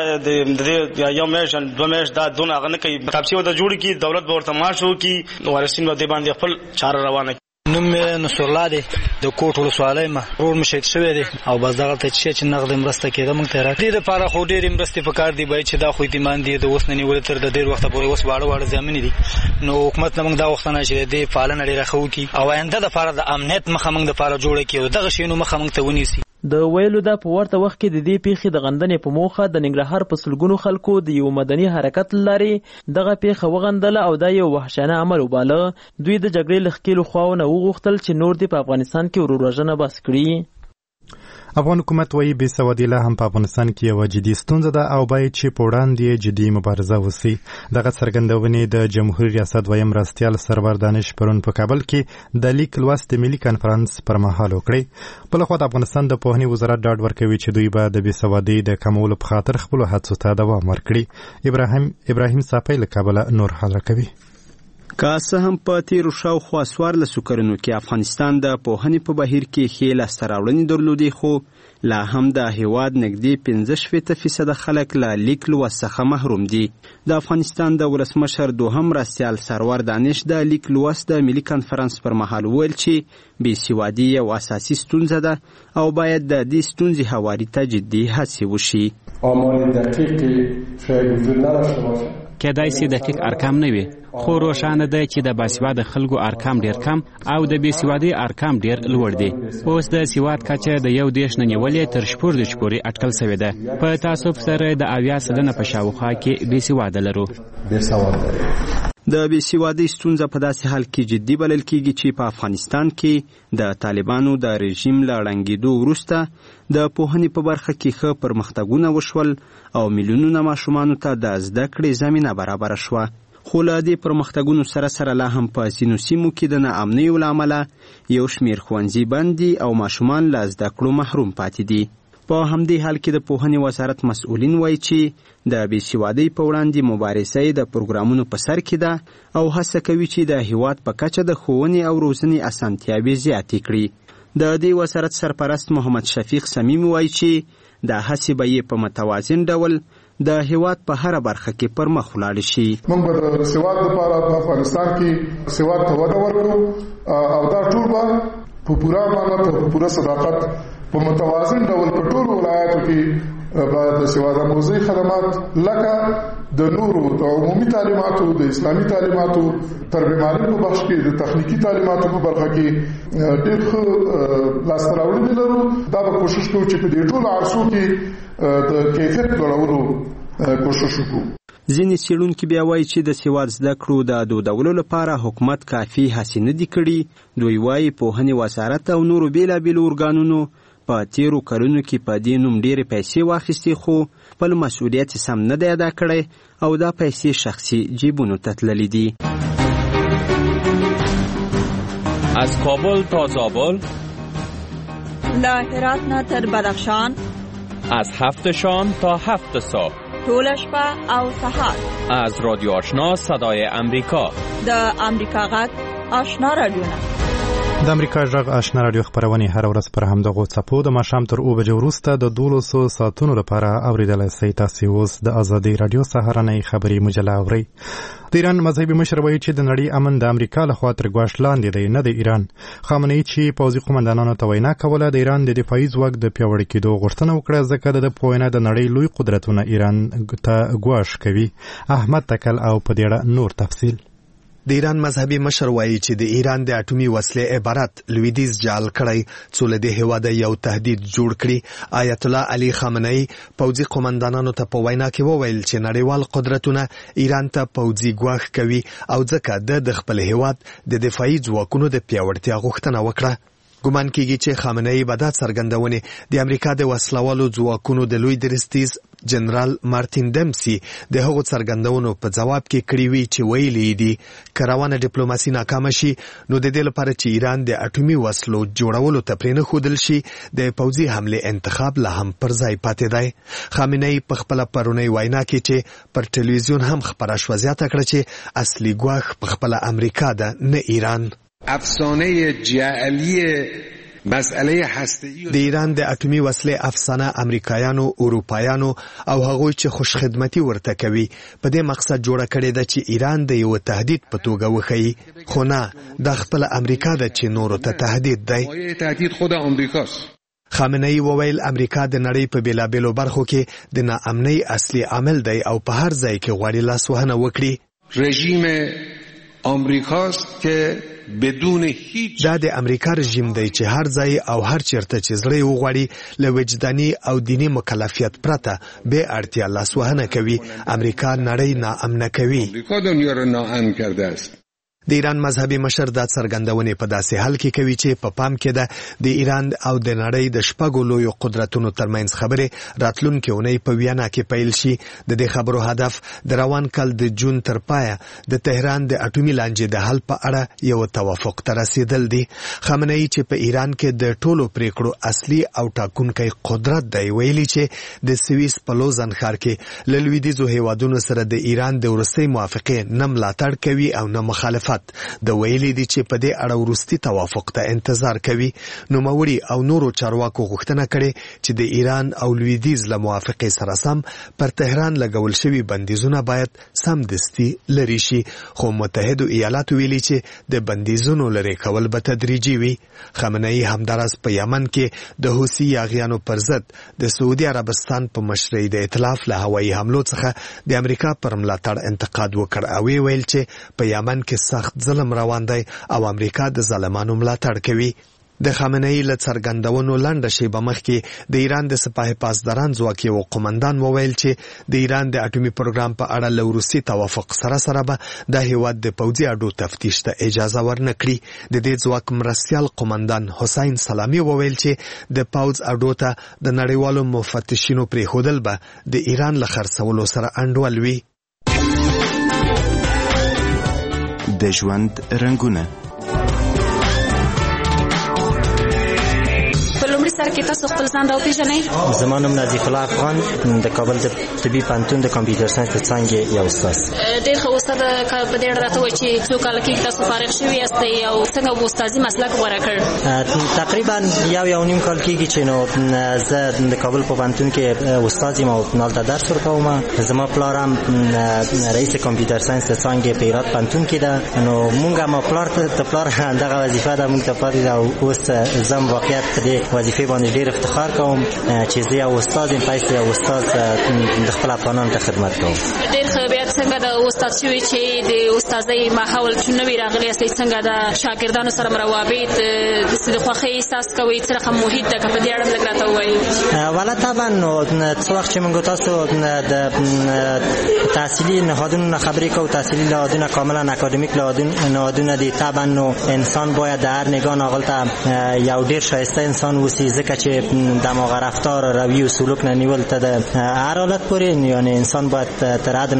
د یو میاشت دوه میاشت دا دونه هغه نه کوي تابسي وده جوړ کړي دولت به ورته معاش وکړي وارثین به دې باندې خپل چاره روانه. نوم مې نصر الله دی د کوټ ولسوالۍ ما ورور مې شهید شوی دی او بس دغه ته چې نقد مرسته کېده موږ ته راکړي د لپاره خو ډېرې مرستې پکار دي باید چې دا خو یتیمان دي د اوس نه نیولې تر د ډېر وخته پورې اوس واړه واړه زیانمنې دي نو حکومت نه موږ دا غوښتنه چې دې پالنه ډېره ښه وکړي او آینده دپاره د امنیت مخه موږ دپاره جوړه کړي او دغه شیانو مخه موږ ته ونیسي. د ویلو دا په ورته وخت کې د دې پیښې د غندنې په موخه د ننګرهار په سلګونو خلکو د یو مدني حرکت لارې دغه پیښه وغندله او دا یو وحشیانه عمل وباله. دوی د جګړې له ښکېلو خواو نه وغوښتل چې نور دې په افغانستان کې ورور بس کړي. افغان حکومت وایي بې سوادي لا هم په افغانستان کې یوه جدي ستونزه ده او باید چې په وړاندې جدي مبارزه وسي. دغه څرګندونې د جمهوریت ریاست دویم مرستیال سرور دانش پرون په کابل کې د لیک لوست د ملي کنفرانس پر مهال وکړې. بلخوا د افغانستان د پوهنې وزارت ډاډ ورکوي چې دوی به د بې سوادۍ د کمولو په خاطر خپلو هڅو ته دوام ورکړي. ابراهیم ابراهیم صافی له کابله نور حال کوي. که څه هم په تیرو شاوخوا څوارلسو کلونو کې افغانستان د پوهنې په بهیر کې ښې لاسته راوړنې درلودې خو لا هم د هیواد نږدې پنځه شپېته فیصده خلک له لیک لوست څخه محروم دي. د افغانستان د ولسمشر دوهم مرستیال سرور دانش د لیک لوست د ملي کنفرانس پر مهال وویل چې بې سوادي یو اساسي ستونزه ده او باید د دې ستونزې هواري ته جدي هڅې وشي. آمار دقیقی شاید وجود نداشته باشه کېدای سي دقیق ارقام نه وي خو روښانه ده چې د باسواده خلکو ارقام ډیر کم او د بې سوادۍ ارقام ډیر لوړ دي. اوس د سواد کچه د یو دېرش نه نیولې تر شپږ دېرش پورې اټکل سوې ده. په تعصب سره د اویا سلنه په شاوخوا کې بې سواده لرو. د بې سوادۍ ستونزه په داسې حال کې جدي بلل کېږي چې په افغانستان کې د طالبانو د رژیم له ړنګېدو وروسته د پوهنې په برخه کې ښه پرمختګونه وشول او میلیونونه ماشومانو ته د زده کړې زمینه برابره شوه. خو له دې پرمختګونو سره سره لا هم په ځینو سیمو کې د ناامنیو له امله یو شمېر ښوونځي بند دي او ماشومان له زده کړو محروم پاتې دي. په همدې حال کې د پوهنې وزارت مسؤلین وایي چې د بې سوادۍ په وړاندې مبارزه د پروګرامونو په سر کې ده او هڅه کوي چې د هیواد په کچه د ښوونې او روزنې اسانتیاوې زیاتې کړي. د دې وزارت سرپرست محمد شفیق صمیم وایي چې د هڅې به یې په متوازن ډول د هیواد په هره برخه کې پر مخ ولاړ شي. موږ به د سواد لپاره په افغانستان کې سواد ته وده ورکړو او دا ټول به په پوره امانت او په پوره صداقت په متوازن ډول په ټولو ولایاتو کې به د سواد آموزۍ خدمات لکه د نورو د عمومي تعلیماتو د اسلامي تعلیماتو تربیه معلم په بخش کې د تخنیکی تعلیماتو په برخه کې ډېر ښه لاسته راوړنې لرو. دا به کوشش کوو چې په دې ټولو عرصو کې د کیفیت لوړولو کوشش وکړو. ځینې څېړونکي بیا وایي چې د سواد زده کړو د دودولو لپاره حکومت کافي هڅې نه دي کړي. دوی وایي پوهنې وزارت او نورو بېلابېلو ارګانونو په تیرو کلونو کې په دې نوم ډېرې پیسې واخیستې خو خپل مسؤلیت سم نه دی ادا کړی او دا پیسې شخصي جیبونو ته تللې دي. از کابل تا زابل، له هرات نه تر بدخشان، از هفت شام تا هفت صبح، ټوله شپه او سهار. از رادیو آشنا صدای امریکا، د امریکا غږ آشنا رادیو نه د امریکا غږ آشنا رادیو خبرونه هر ورځ پر همدغه څپو د ماښام تر اوه بجې وروسته د دولسو ساعتونو لپاره اوریدلای شئ. تاسو اوس د ازادي رادیو سهارنۍ خبري مجله اورئ. د ایران مذهبي مشر وایي چې د نړۍ امن د امریکا لخوا تر ګواښ لاندې دی، نه د ایران. خامنه‌ای چې پوځي قومندانانو ته وینا کوله د ایران د دفاعي ځواک د پیاوړي کېدو غوښتنه وکړه، ځکه د په وینا د نړۍ لوی قدرتونه ایران ته ګواښ کوي. احمد تکل او په دې اړه نور تفصیل. د ایران مذهبي مشر وایي چې د ایران د اټومي وسلې عبارت لویدیځ جعل کړی څو له دې هېواده یو تهدید جوړ کړي. آیت الله علي خامنه‌ای پوځي قومندانانو ته په وینا کې وویل چې نړیوال قدرتونه ایران ته پوځي ګواښ کوي او ځکه د خپل هېواد د دفاعي ځواکونو د پیاوړتیا غوښتنه وکړه. ګمان کېږي چې خامنه‌ای به دا څرګندونې د امریکا د وسلوالو ځواکونو د لوی درستیز جنرال مارتین دمسي د هغو څرګندونو په جواب کې کړي وي چې ویلي دي که روانه ډیپلوماسي ناکامه شي نو د دې لپاره چې ایران د اټومي وسلو جوړولو ته پرېنښودل شي د پوځي حملې انتخاب لا هم پر ځای پاتې دی. خامنه‌ای په خپله پرونۍ وینا کې چې پر ټلویزیون هم خپره شوه زیاته کړه چې اصلي ګواښ په خپله امریکا ده نه ایران. افسانه جعلی مسئله هسته‌ای د ایران د اټومي وسلې افسانه امریکایانو، اروپایانو او هغوی چې خوش خدمتي ورته کوي په دې مقصد جوړه کړې ده چې ایران د یو تهدید په توګه وښیي، خو نه د خپل امریکا ده چې نورو ته تهدید دی. تهدید خود امریکاست. خامنه‌ای وویل امریکا د نړۍ په بیلابیلو برخو کې د ناامنۍ اصلي عامل دی او په هر ځای کې غواړي لاسوهنه وکړي. رژیم امریکاست که بدون هیڅ دا د امریکا رژیم دی چې هر ځای او هر چیرته چې زړه یې وغواړي له وجداني او دیني مکلفیت پرته بې اړتیا لاسوهنه کوي. امریکا نړۍ ناامنه کوي. امریکا دنیا را ناامن کرده است. د ایران مذهبي مشر دا څرګندونې په داسې حال کې کوي چې په پام کې ده د ایران او د نړۍ د شپږو لویو قدرتونو ترمنځ خبرې راتلونکې اونۍ په ویانا کې پیل شي. د دې خبرو هدف د روان کال د جون تر پایه د تهران د اټومي لانجې د حل په اړه یو توافق ته رسیدل دي. خامنه‌ای چې په ایران کې د ټولو پریکړو اصلي او ټاکونکی قدرت دی ویلي چې د سویس په لوزن ښار کې له لویدیځو هیوادونو سره د ایران د وروستۍ موافقې نه ملاتړ کوي او نه مخالفت. د ویلي دي چې په دې اړه وروستي توافق ته انتظار کوي. نوموړي او نورو چارواکو غوښتنه کړې چې د ایران او لویدیځ له موافقې سره سم پر تهران لګول شوي بندیزونه باید سمدستي لرې شي، خو متحدو ایالاتو ویلي چې د بندیزونو لرې کول به تدریجي وي. خامنه‌ای همداراز په یمن کې د حوثي یاغیانو پر ضد د سعودي عربستان په مشرۍ د ائتلاف له هوایي حملو څخه د امریکا پر ملاتړ انتقاد وکړ او ویل چې په یمن کې سخت ظلم روان دی او امریکا د ظالمانو ملاتړ کوي. د خامنه‌ای له څرګندونو لنډه شیبه مخکې د ایران د سپاه پاسداران ځواک یو قومندان وویل چې د ایران د اټومي پروګرام په اړه له وروستي توافق سره سره به د هیواد د پوځي اډو تفتیش ته اجازه ورنه کړي. د دې ځواک مرستیال قومندان حسین سلامي وویل چې د پوځ اډو ته د نړیوالو مفتشینو پرېښودل به د ایران له خرڅولو سره انډول وي. د ژوند رنګونه سره کې تاسو خپل ځان راوپېژنئ. زما نوم نظیف الله افغان، د کابل د طبي پوهنتون د کمپیوټر ساینس د څانګې یو استاد. ډېر ښه استاد، په دې اړه راته وایي چې څو کاله کېږي تاسو فارغ شوي یاستئ او څنګه مو استادي مسلک غوره کړ؟ تقریبا یو یو نیم کال کېږي چې نو زه د کابل په پوهنتون کې استاد یم او هلته درس ورکوم. زما پلار هم رئیس کمپیوټر ساینس د څانګې په هرات پوهنتون کې ده. نو مونږ هم پلار ته پلار دغه وظیفه ده مونږ ته پاتې ده او اوس زه هم واقعیت په دې وظیفې باندې ډېر افتخار کوم چې زه یو استاد یم، پایسته یو استاد د خپل افغانانو ته خدمت کوم. ډېر ښه. بیا څنګه د استاد شوي چې د استادۍ ماحول چې نوي راغلی یاستئ، څنګه د شاګردانو سره روابط د خوښۍ احساس کوئ؟ څه رقم محیط ده؟ که په دې اړه لږ راته ووایي. والا طبعا نو څه وخت چې موږ تاسو د تحصیلي نهادونو نه خبرې کوو، تحصیلي نهادونه کاملا اکادمیک نهادونه دي، طبعا نو انسان باید د هر نگاه هغلته یو ډېر ښایسته انسان اوسي، ځکه چې دماغ رفتار روی و سلوک نه نیول ته د هر حالت پورې یعنی انسان باید تر حد نهایت پورې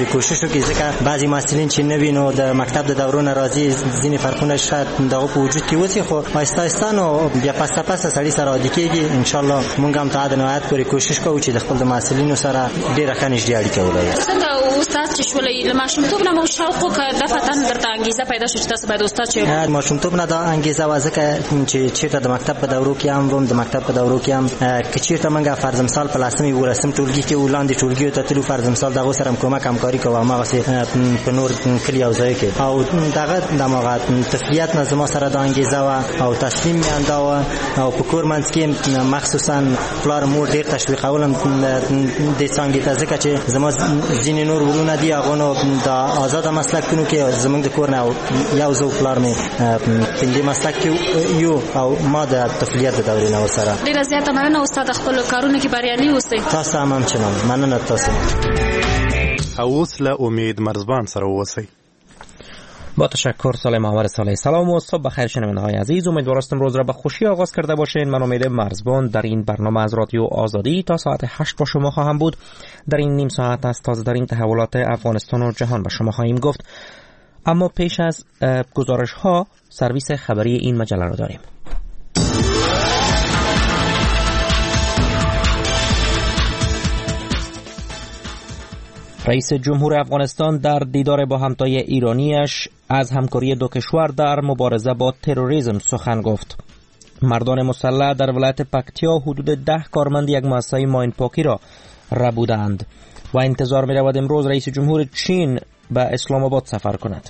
پورې کوشش وکړي، ځکه بعضی محصلین چې نوی نو د مکتب د دورو راځي ځینې فرقونه شاید دغه په وجود کې وځي، خو آهسته آهسته نو بیا پس پس سړی سره عادي کېږي. ان شاء الله موږ هم ته د نهایت پورې کوشش کوو چې د خپل د محصلینو سره ډېره ښه نږدې اړیکه ولرو. څنګه استاد چې شولې له ماشومتوب نه مو شوق وکړ د فتن درته انګیزه پیدا شو چې تاسو باید استاد شئ؟ ماشومتوب نه دا انګیزه و ځکه چې چېرته د مکتب په دورو کې هم وم، د مکتب په دورو کې هم که چېرته موږ فرض مثال په لسمې ولسم ټولګي کې ولاندې ټولګیو ته تلو، فرض مثال دغو سره هم کومک همکاري کوو هماغسې په نور کلي او ځایو کې، او دغه دماغه تفریحات نه زما سره دا انګیزه وه او تسلیم مې انده وه، او په کور منځ کې مخصوصا پلار مور ډېر تشویقولم دې څانګې ته، ځکه چې زما ځینې نور ورونه دي هغو نو د آزاده مسلکونو کې زموږ د کور نه یو زه پلار مې په دې مسلک کې یو او ما د تفریحات د دورې نه ورسره. ډېره زیاته مننه استاد، خپلو کارونو کې بریالي اوسئ. تاسو هم همچنان مننه تاسو. او اوس له امید مرزبان سره اوسئ. با تشکر سال محور صالح. سلام و صبح بخیر شنونده‌های عزیز، امیدوارم روز را به خوشی آغاز کرده باشین. من امید مرزبان در این برنامه از رادیو آزادی تا ساعت هشت با شما خواهم بود. در این نیم ساعت از تازه ترین تحولات افغانستان و جهان به شما خواهیم گفت، اما پیش از گزارش ها سرویس خبری این مجله را داریم. رئیس جمهور افغانستان در دیدار با همتای ایرانیش از همکاری دو کشور در مبارزه با تروریسم سخن گفت. مردان مسلح در ولایت پکتیا حدود ده کارمند یک مؤسسه ماین پاکی را ربودند و انتظار می رود امروز رئیس جمهور چین به اسلام آباد سفر کند.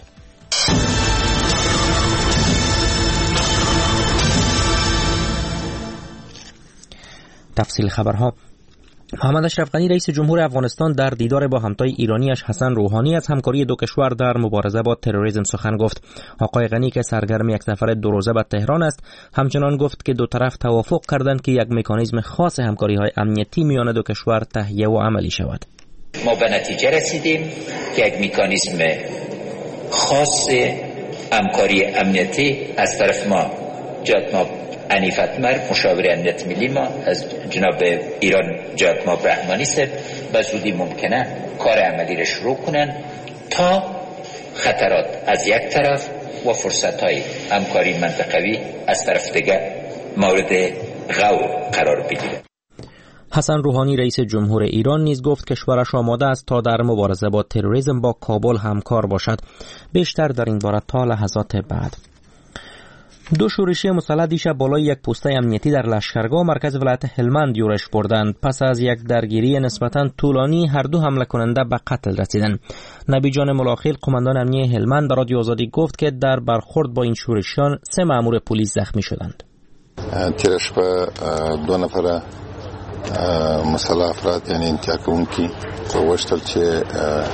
تفصیل خبرها. محمد اشرف غنی رئیس جمهور افغانستان در دیدار با همتای ایرانیش حسن روحانی از همکاری دو کشور در مبارزه با تروریسم سخن گفت. آقای غنی که سرگرم یک سفر دو روزه به تهران است، همچنان گفت که دو طرف توافق کردند که یک مکانیزم خاص همکاری‌های امنیتی میان دو کشور تهیه و عملی شود. ما به نتیجه رسیدیم که یک مکانیزم خاص همکاری امنیتی از طرف ما جناب عنیف اتمر مشاور امنیت ملی ما از جناب ایران جناب برهمانی صاحب به زودی ممکنه کار عملی را شروع کنن تا خطرات از یک طرف و فرصت‌های همکاری منطقوی از طرف دیگر مورد غور قرار بگیرد. حسن روحانی رئیس جمهور ایران نیز گفت کشورش آماده است تا در مبارزه با تروریسم با کابل همکار باشد. بیشتر در این باره تا لحظات بعد. دو شورشی مسلح دیشب بالای یک پوسته امنیتی در لشکرگاه مرکز ولایت هلمند یورش بردند. پس از یک درگیری نسبتاً طولانی هر دو حمله کننده به قتل رسیدند. نبی جان ملاخیل قماندان امنیتی هلمند به رادیو آزادی گفت که در برخورد با این شورشیان سه مأمور پلیس زخمی شدند. تیر شب دو نفر مسلح افراد یعنی انتحار کوونکي غوښتل چې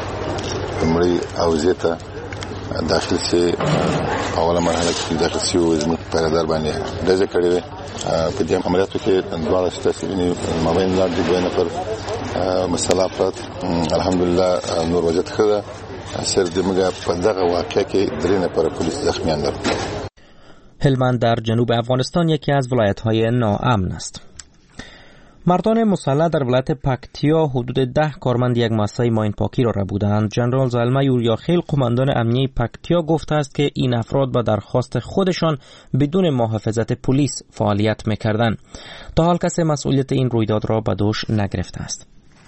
مړی اوزې ته داخل سي اوله مرحله کې داخل سي او زموږ پیرادار باندې ډزې کړې وې. په دې عملیاتو کې دواړه ستاسو مابین لا د دوه نفر مسلح افراد الحمدلله نور وجد خدا سر د موږ په دغه واقعه کې درې نفر پولیس زخمیان دي. هلمند در جنوب افغانستان یکی از ولایت‌های ناامن است. مردان مسلح در ولایت پکتیا حدود ده کارمند یک مؤسسه ماین پاکی را ربودند. جنرال زلمه یوریاخیل قماندان امنیتی پکتیا گفته است که این افراد به درخواست خودشان بدون محافظت پلیس فعالیت می‌کردند. تا حال کسی مسئولیت این رویداد را به دوش نگرفته است.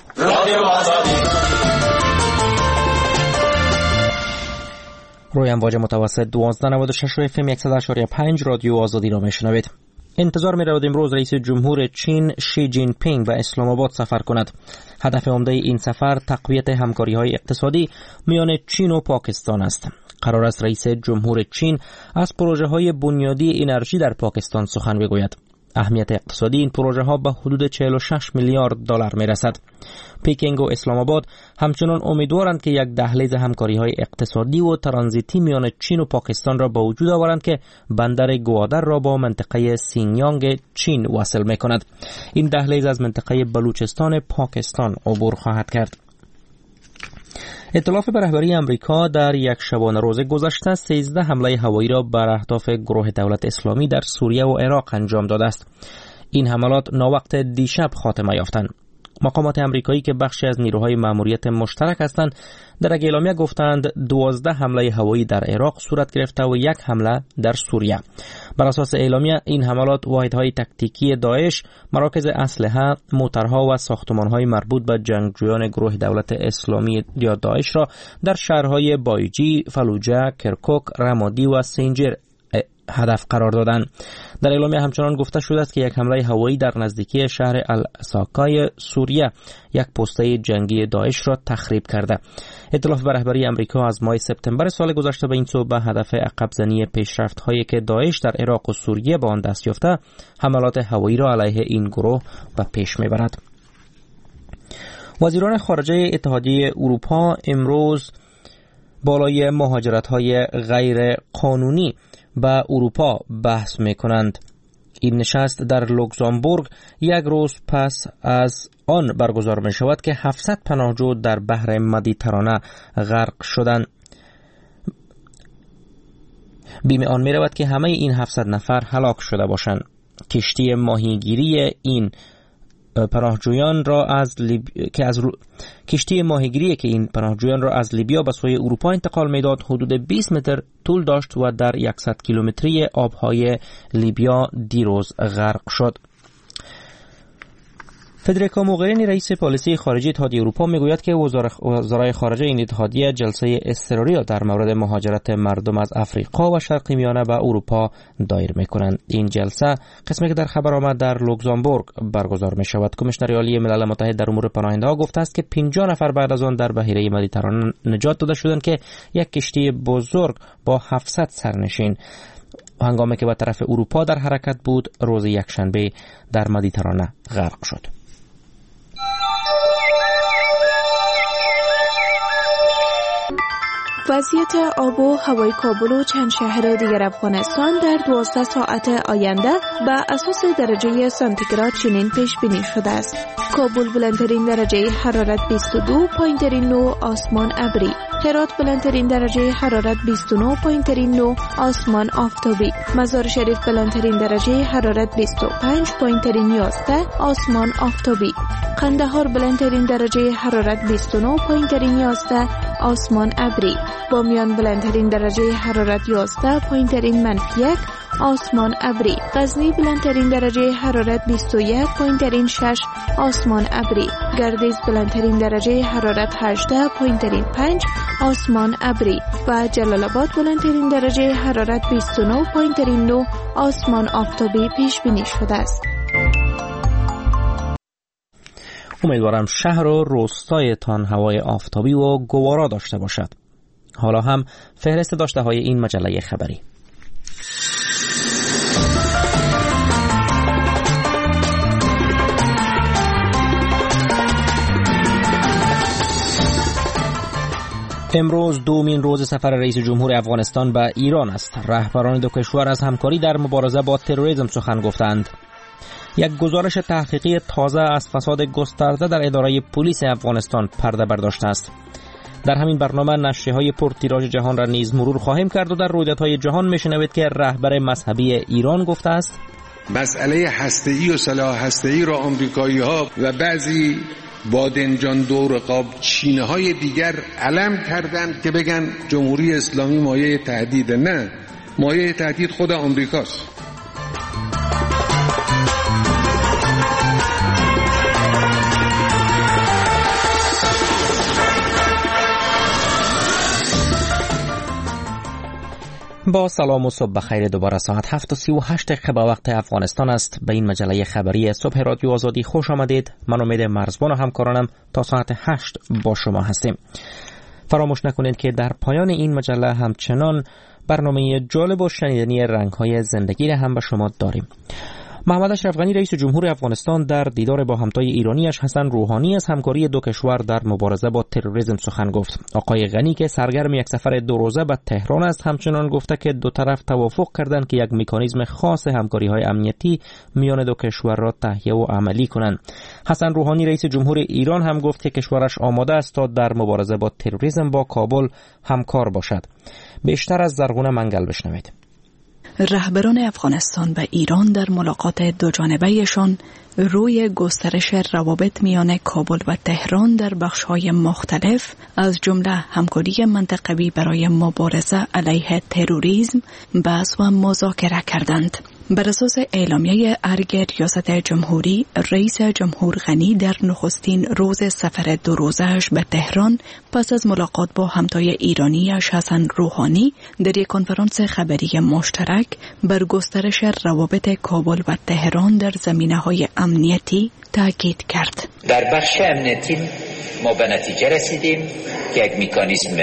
روی امواج متوسط دوازده نود و شش و اف ام صد و هشت و پنج رادیو آزادی را میشنوید. انتظار می رود امروز رئیس جمهور چین شی جین پینگ به اسلام آباد سفر کند. هدف عمده این سفر تقویت همکاری های اقتصادی میان چین و پاکستان است. قرار است رئیس جمهور چین از پروژه های بنیادی انرژی در پاکستان سخن بگوید. اهمیت اقتصادی این پروژه ها به حدود چهل و شش میلیارد دلار می رسد. پکینگ و اسلام آباد همچنان امیدوارند که یک دهلیز همکاری های اقتصادی و ترانزیتی میان چین و پاکستان را به وجود آورند که بندر گوادر را با منطقه سینیانگ چین وصل می کند. این دهلیز از منطقه بلوچستان پاکستان عبور خواهد کرد. ائتلاف به رهبری امریکا در یک شبانه روز گذشته سیزده حمله هوایی را بر اهداف گروه دولت اسلامی در سوریه و عراق انجام داده است. این حملات ناوقت دیشب خاتمه یافتند. مقامات آمریکایی که بخشی از نیروهای ماموریت مشترک هستند در یک اعلامیه گفتند دوازده حمله هوایی در عراق صورت گرفته و یک حمله در سوریه. بر اساس اعلامیه این حملات واحدهای تکتیکی داعش، مراکز اسلحه، موترها و ساختمانهای مربوط به جنگجویان گروه دولت اسلامی یا داعش را در شهرهای بایجی، فلوجه، کرکوک، رمادی و سینجر هدف قرار دادند. در اعلامیه همچنان گفته شده است که یک حمله هوایی در نزدیکی شهر الساکای سوریه یک پسته جنگی داعش را تخریب کرده. ائتلاف به رهبری آمریکا از ماه سپتامبر سال گذشته به این سو به هدف عقب زنی پیشرفت‌هایی که داعش در عراق و سوریه به آن دست یافته، حملات هوایی را علیه این گروه به پیش میبرد. وزیران خارجه اتحادیه اروپا امروز بالای مهاجرت‌های غیر قانونی به اروپا بحث می‌کنند. این نشست در لوکزامبورگ یک روز پس از آن برگزار می شود که هفتصد پناهجو در بحر مدیترانه غرق شدند. بیم آن می رود که همه این هفتصد نفر هلاک شده باشند. کشتی ماهیگیری این پناهجویان را از لیب... که از کشتی ماهیگیری که این پناهجویان را از لیبیا به سوی اروپا انتقال میداد حدود بیست متر طول داشت و در صد کیلومتری آبهای لیبیا دیروز غرق شد. فدریکا موغرینی رئیس پالیسی خارجی اتحادیه اروپا میگوید که وزرای خارجه این اتحادیه جلسه اضطراری را در مورد مهاجرت مردم از افریقا و شرق میانه به اروپا دایر میکنند. این جلسه قسمی که در خبر آمد در لوکزامبورگ برگزار می شود. کمیشنر عالی ملل متحد در امور پناهنده ها گفته است که پنجاه نفر بعد از آن در بحیره مدیترانه نجات داده شدند که یک کشتی بزرگ با هفتصد سرنشین هنگامی که به طرف اروپا در حرکت بود روز یکشنبه در مدیترانه غرق شد. وضعیت آب و هوای کابل و چند شهر دیگر افغانستان در دوازده ساعت آینده به اساس درجه سانتیگراد چنین پیش بینی شده است. کابل بلندترین درجه حرارت بیست و دو، پایین‌ترین نو آسمان ابری. هرات بلندترین درجه حرارت بیست و نه، پایین‌ترین نو آسمان آفتابی. مزار شریف بلندترین درجه حرارت بیست و پنج، پایین‌ترین یازده آسمان آفتابی. قندهار بلندترین درجه حرارت بیست و نه، پایین‌ترین یازده آسمان ابری. بامیان بلندترین درجه حرارت یازده، پایین‌ترین منفی یک آسمان ابری. غزنی بلندترین درجه حرارت بیست و یک، پایین‌ترین شش آسمان ابری. گردیز بلندترین درجه حرارت هجده، پایین‌ترین پنج آسمان ابری و جلال آباد بلندترین درجه حرارت بیست و نه، پایین‌ترین نه آسمان آفتابی پیش بینی شده است. امیدوارم شهر و روستایتان هوای آفتابی و گوارا داشته باشد. حالا هم فهرست داشته های این مجله خبری. امروز دومین روز سفر رئیس جمهور افغانستان به ایران است. رهبران دو کشور از همکاری در مبارزه با تروریسم سخن گفتند. یک گزارش تحقیقی تازه از فساد گسترده در اداره پلیس افغانستان پرده برداشته است. در همین برنامه نشریه‌های پرتیراژ جهان را نیز مرور خواهیم کرد و در رویدادهای جهان میشنوید که رهبر مذهبی ایران گفته است مسئله هسته‌ای و سلاح هسته‌ای را آمریکایی‌ها و بعضی بادنجان دور قاب چینه‌های دیگر علم کردند که بگن جمهوری اسلامی مایه تهدید. نه، مایه تهدید خود آمریکاست. با سلام و صبح بخیر. دوباره ساعت هفت و سی و هشت دقیقه به وقت افغانستان است. به این مجله خبری صبح رادیو آزادی خوش آمدید. من امید مرزبان و همکارانم تا ساعت هشت با شما هستیم. فراموش نکنید که در پایان این مجله همچنان برنامه جالب و شنیدنی رنگ‌های زندگی را هم به شما داریم. محمد اشرف غنی رئیس جمهور افغانستان در دیدار با همتای ایرانیش حسن روحانی از همکاری دو کشور در مبارزه با تروریسم سخن گفت. آقای غنی که سرگرم یک سفر دو روزه به تهران است همچنان گفته که دو طرف توافق کردند که یک مکانیزم خاص همکاری‌های امنیتی میان دو کشور را تهیه و عملی کنند. حسن روحانی رئیس جمهور ایران هم گفت که کشورش آماده است تا در مبارزه با تروریسم با کابل همکار باشد. بیشتر از زرغونه منگل بشنوید. رهبران افغانستان و ایران در ملاقات دوجانبه‌شان روی گسترش روابط میان کابل و تهران در بخش‌های مختلف از جمله همکاری منطقوی برای مبارزه علیه تروریسم بحث و مذاکره کردند. بر اساس اعلامیه ارگ ریاست جمهوری، رئیس جمهور غنی در نخستین روز سفر دو روزه‌اش به تهران پس از ملاقات با همتای ایرانیش حسن روحانی در یک کنفرانس خبری مشترک بر گسترش روابط کابل و تهران در زمینه‌های امنیتی تاکید کرد. در بخش امنیتی ما به نتیجه رسیدیم که یک مکانیزم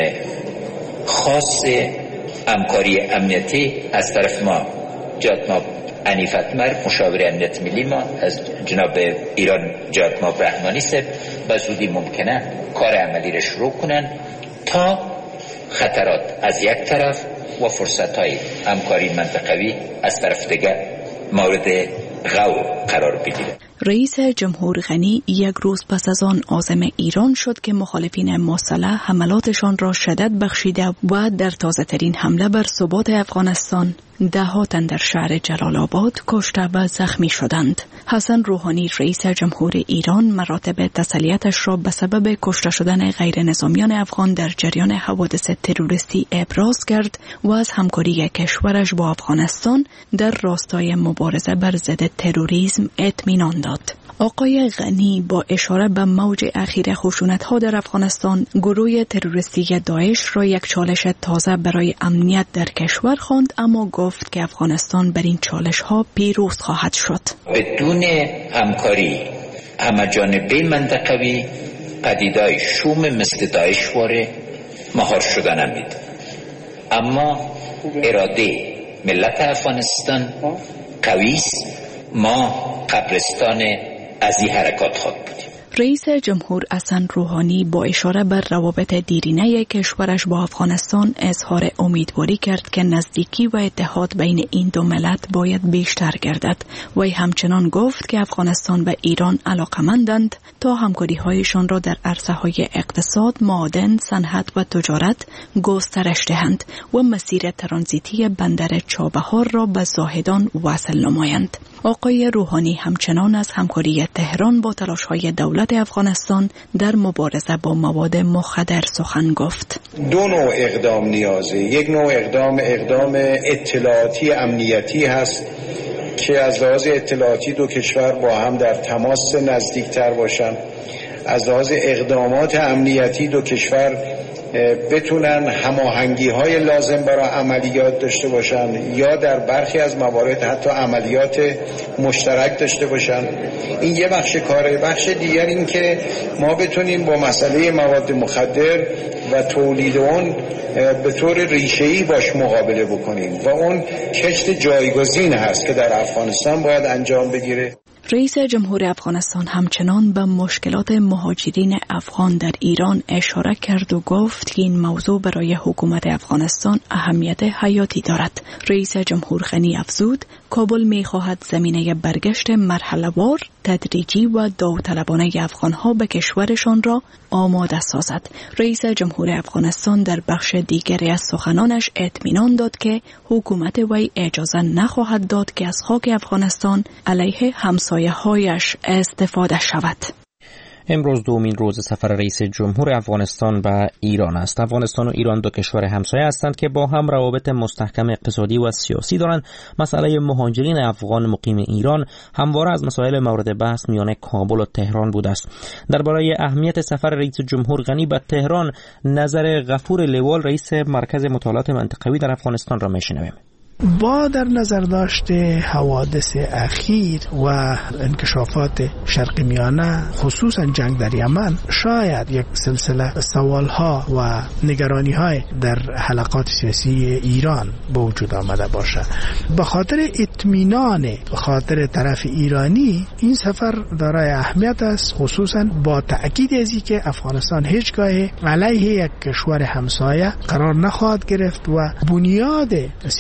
خاص همکاری امنیتی از طرف ما جناب عنیف اتمر مشاور امنیت ملی ما از جناب ایران جناب رحمانی صاحب به زودی ممکنه کار عملی را شروع کنن تا خطرات از یک طرف و فرصت‌های همکاری منطقوی از طرف دیگر مورد غور قرار بگیره. رئیس جمهور غنی یک روز پس از آن عازم ایران شد که مخالفین مسلح حملاتشان را شدت بخشیده و در تازه ترین حمله بر ثبات افغانستان ده ها تن در شهر جلال آباد کشته و زخمی شدند. حسن روحانی رئیس جمهور ایران مراتب تسلیتش را به سبب کشته شدن غیر نظامیان افغان در جریان حوادث تروریستی ابراز کرد و از همکاری کشورش با افغانستان در راستای مبارزه بر ضد تروریسم اطمینان داد. آقای غنی با اشاره به موج اخیر خشونت‌ها در افغانستان گروه تروریستی داعش را یک چالش تازه برای امنیت در کشور خواند، اما گفت که افغانستان بر این چالش‌ها پیروز خواهد شد. بدون همکاری همه‌جانبه منطقوی پدیده‌های شوم مثل داعش واره مهار شدن نمید. اما اراده ملت افغانستان قوی است. ما قبرستان از این حرکات خواهد بودیم. رئیس جمهور حسن روحانی با اشاره بر روابط دیرینه کشورش با افغانستان اظهار امیدواری کرد که نزدیکی و اتحاد بین این دو ملت باید بیشتر گردد. وی همچنان گفت که افغانستان و ایران علاقمندند تا همکاری‌هایشان را در عرصه‌های اقتصاد، معادن، صنعت و تجارت گسترش دهند و مسیر ترانزیتی بندر چابهار را به زاهدان وصل نمایند. آقای روحانی همچنان از همکاری تهران با تلاش‌های دولت افغانستان در مبارزه با مواد مخدر سخن گفت. دو نوع اقدام نیازه. یک نوع اقدام اقدام اطلاعاتی امنیتی هست که از لحاظ اطلاعاتی دو کشور با هم در تماس نزدیکتر باشن. از لحاظ اقدامات امنیتی دو کشور بتونن هماهنگی‌های لازم برای عملیات داشته باشن یا در برخی از موارد حتی عملیات مشترک داشته باشن. این یه بخش کاره. بخش دیگر این که ما بتونیم با مسئله مواد مخدر و تولید اون به طور ریشه‌ای باش مقابله بکنیم و اون کشت جایگزین هست که در افغانستان باید انجام بگیره. رئیس جمهور افغانستان همچنان به مشکلات مهاجرین افغان در ایران اشاره کرد و گفت که این موضوع برای حکومت افغانستان اهمیت حیاتی دارد. رئیس جمهور غنی افزود کابل می‌خواهد زمینه برگشت مرحله‌وار، تدریجی و داوطلبانه افغان‌ها به کشورشان را آماده سازد. رئیس جمهور افغانستان در بخش دیگری از سخنانش اطمینان داد که حکومت وی اجازه نخواهد داد که از خاک افغانستان علیه همسایه‌هایش استفاده شود. امروز دومین روز سفر رئیس جمهور افغانستان به ایران است. افغانستان و ایران دو کشور همسایه هستند که با هم روابط مستحکم اقتصادی و سیاسی دارند. مسئله مهاجرین افغان مقیم ایران همواره از مسائل مورد بحث میان کابل و تهران بوده است. درباره اهمیت سفر رئیس جمهور غنی به تهران نظر غفور لیوال رئیس مرکز مطالعات منطقوی در افغانستان را میشنویم. با در نظر داشته حوادث اخیر و انکشافات شرق میانه خصوصا جنگ در یمن شاید یک سلسله سوالها و نگرانی‌های در حلقات سیاسی ایران به وجود آمده باشه. به خاطر اطمینان به خاطر طرف ایرانی این سفر دارای اهمیت است، خصوصا با تأکید از اینکه افغانستان هیچگاه علیه یک کشور همسایه قرار نخواهد گرفت و بنیاد سیاست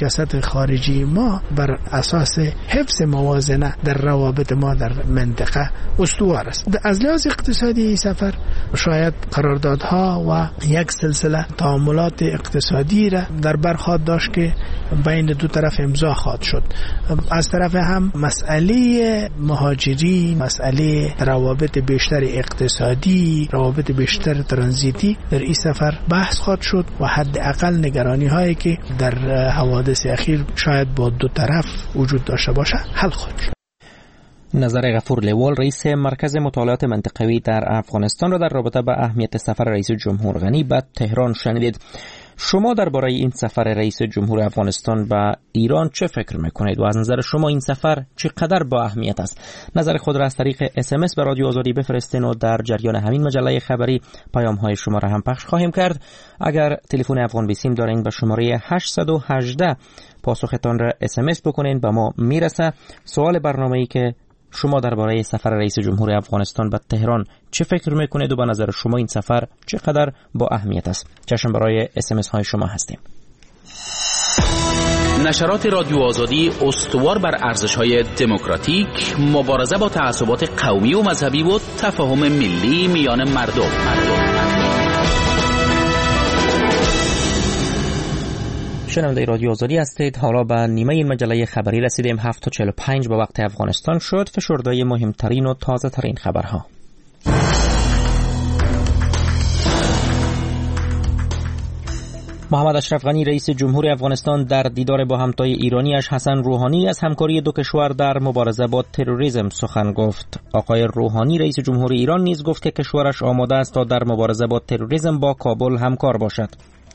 خارجی ما بر اساس حفظ موازنه در روابط ما در منطقه استوار است. از لحاظ اقتصادی سفر شاید قراردادها و یک سلسله تعاملات اقتصادی را در بر خواهد داشت که بین دو طرف امضا خواهد شد. از طرف هم مسئله مهاجری، مسئله روابط بیشتر اقتصادی، روابط بیشتر ترانزیتی در این سفر بحث خواهد شد و حداقل نگرانی هایی که در حوادث اخیر شاید با دو طرف وجود داشته باشه حل خواهد شد. نظر غفور لیوال رئیس مرکز مطالعات منطقوی در افغانستان را در رابطه با اهمیت سفر رئیس جمهور غنی به تهران شنیدید. شما درباره این سفر رئیس جمهور افغانستان به ایران چه فکر میکنید و از نظر شما این سفر چقدر با اهمیت است؟ نظر خود را از طریق اس ام اس به رادیو آزادی بفرستین و در جریان همین مجله خبری پیام های شما را هم پخش خواهیم کرد. اگر تلفن افغان بیسیم دارین به شماره هشت یک هشت پاسختان را اس ام اس بکنین به ما میرسه. سوال برنامه‌ای که شما درباره سفر رئیس جمهور افغانستان به تهران چه فکر میکنید و به نظر شما این سفر چقدر با اهمیت است؟ چشم برای اس ام اس های شما هستیم. نشرات رادیو آزادی استوار بر ارزش‌های دموکراتیک، مبارزه با تعصبات قومی و مذهبی و تفاهم ملی میان مردم. مردم. شنونده رادیو آزادی هستید. حالا به نیمه این مجله خبری رسیدیم. هفت و چهل و پنج به وقت افغانستان شد. فشردهای مهمترین و تازه ترین خبرها. محمد اشرف غنی رئیس جمهور افغانستان در دیدار با همتای ایرانیش حسن روحانی از همکاری دو کشور در مبارزه با تروریسم سخن گفت. آقای روحانی رئیس جمهور ایران نیز گفت که کشورش آماده است تا در مبارزه با تروریسم با کابل همکار باشد.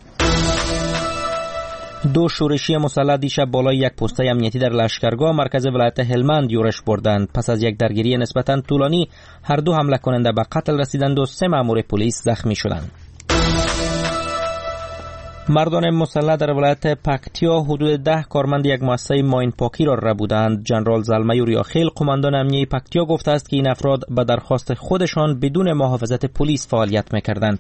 دو شورشی مسلح دیشب بالای یک پسته امنیتی در لشکرگاه مرکز ولایت هلمند یورش بردند. پس از یک درگیری نسبتاً طولانی هر دو حمله کننده به قتل رسیدند و سه مأمور پلیس زخمی شدند. مردان مسلح در ولایت پکتیا حدود ده کارمند یک مؤسسه ماین پاکی را ربودند. جنرال زلمه یوریاخیل قماندان امنیه پکتیا گفته است که این افراد به درخواست خودشان بدون محافظت پلیس فعالیت می‌کردند.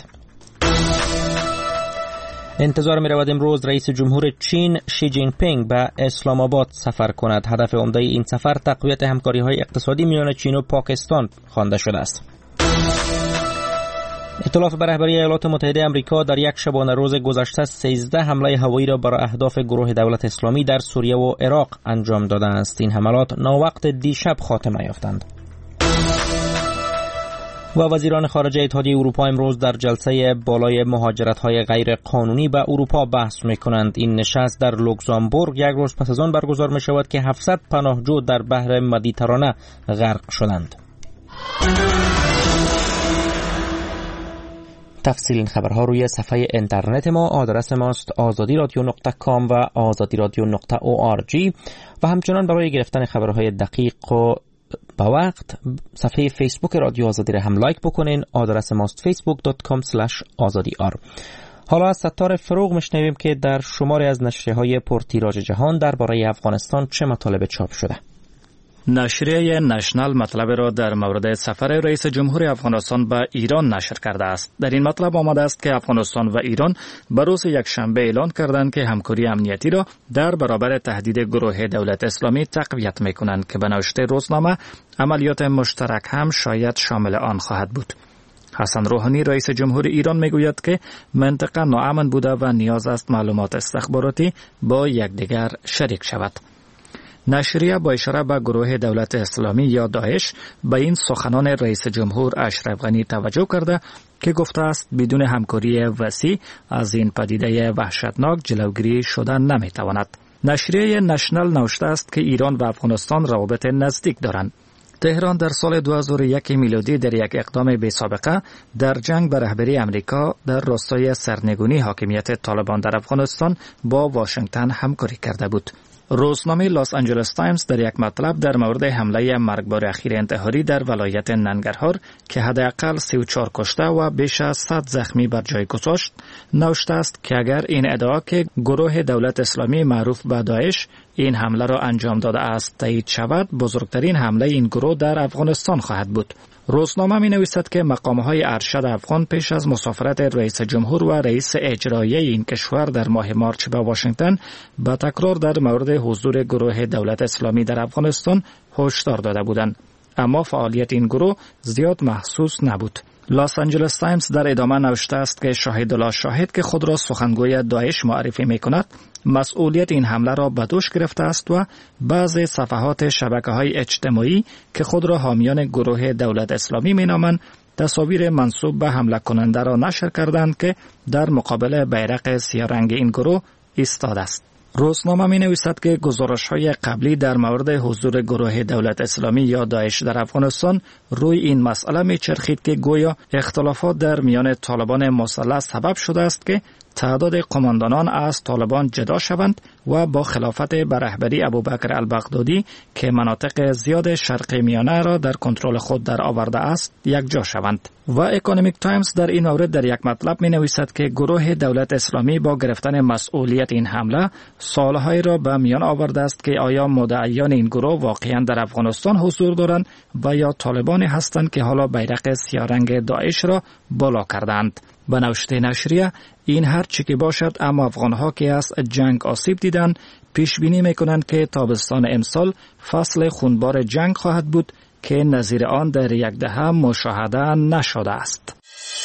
انتظار می رود امروز رئیس جمهور چین شی جین پینگ به اسلام آباد سفر کند. هدف عمده این سفر تقویت همکاری های اقتصادی میان چین و پاکستان خوانده شده است. ائتلاف به رهبری ایالات متحده آمریکا در یک شبانه روز گذشته سیزده حمله هوایی را بر اهداف گروه دولت اسلامی در سوریه و عراق انجام داده است. این حملات ناوقت دیشب خاتمه یافتند. و وزیران خارجه اتحادیه اروپا امروز در جلسه بالای مهاجرت‌های غیر قانونی به اروپا بحث می‌کنند. این نشست در لوکزامبورگ یک روز پس از آن برگزار می‌شود که هفتصد پناهجو در بحر مدیترانه غرق شدند. تفصیل این خبرها روی صفحه اینترنت ما. آدرس ماست آزادی رادیو نقطه کام و آزادی رادیو نقطه او آر جی و همچنان برای گرفتن خبرهای دقیق و با وقت صفحه فیسبوک رادیو آزادی را هم لایک بکنین. آدرس ماست فیسبوک دات کام اسلش آزادی آر. حالا از ستار فروغ میشنویم که در شماری از نشریه‌های پرتیراژ جهان درباره افغانستان چه مطالب چاپ شده. نشریه نشنال مطلب را در مورد سفر رئیس جمهور افغانستان به ایران نشر کرده است. در این مطلب آمده است که افغانستان و ایران به روز یکشنبه اعلان کردند که همکاری امنیتی را در برابر تهدید گروه دولت اسلامی تقویت می‌کنند که به نوشته روزنامه عملیات مشترک هم شاید شامل آن خواهد بود. حسن روحانی رئیس جمهور ایران میگوید که منطقه ناامن بوده و نیاز است معلومات استخباراتی با یکدیگر شریک شود. نشریه با اشاره به گروه دولت اسلامی یا داعش به این سخنان رئیس جمهور اشرف غنی توجه کرده که گفته است بدون همکاری وسیع از این پدیده وحشتناک جلوگیری شدن نمیتواند. نشریه نشنال نوشته است که ایران و افغانستان روابط نزدیک دارند. تهران در سال دو هزار و یک میلادی در یک اقدام بی سابقه در جنگ به رهبری امریکا در راستای سرنگونی حاکمیت طالبان در افغانستان با واشنگتن همکاری کرده بود. روزنامه لاس آنجلس تایمز در یک مطلب در مورد حمله مرگبار اخیر انتحاری در ولایت ننگرهار که حداقل سی و چهار کشته و بیش از صد زخمی بر جای گذاشت نوشته است که اگر این ادعا که گروه دولت اسلامی معروف به داعش این حمله را انجام داده است تایید شود، بزرگترین حمله این گروه در افغانستان خواهد بود. روزنامه می نویسد که مقامهای ارشد افغان پیش از مسافرت رئیس جمهور و رئیس اجرایی این کشور در ماه مارچ به واشنگتن به تکرار در مورد حضور گروه دولت اسلامی در افغانستان هشدار داده بودند، اما فعالیت این گروه زیاد محسوس نبود. لاس آنجلس تایمز در ادامه نوشته است که شاهدالله شاهد که خود را سخنگوی داعش معرفی می کند مسئولیت این حمله را به دوش گرفته است و بعضی صفحات شبکه‌های اجتماعی که خود را حامیان گروه دولت اسلامی می نامند تصاویر منسوب به حمله کننده را نشر کردند که در مقابل بیرق سیاه رنگ این گروه ایستاده است. روزنامه می نویسد که گزارش‌های قبلی در مورد حضور گروه دولت اسلامی یا داعش در افغانستان روی این مسئله می چرخید که گویا اختلافات در میان طالبان مسلح سبب شده است که تعداد قماندانان از طالبان جدا شوند و با خلافت به رهبری ابوبکر البغدادی که مناطق زیاد شرق میانه را در کنترل خود در آورده است یکجا شوند. و اکونومیک تایمز در این مورد در یک مطلب می نویسد که گروه دولت اسلامی با گرفتن مسئولیت این حمله سالهای را به میان آورده است که آیا مدعیان این گروه واقعا در افغانستان حضور دارند و یا طالبانی هستند که حالا بیرق سیاه رنگ داعش را بالا کردند. به نوشته نشریه این هر چی که باشد، اما افغانها که از جنگ آسیب دیدند پیش بینی میکنند که تابستان امسال فصل خونبار جنگ خواهد بود که نظیر آن در یک دهه مشاهده نشده است.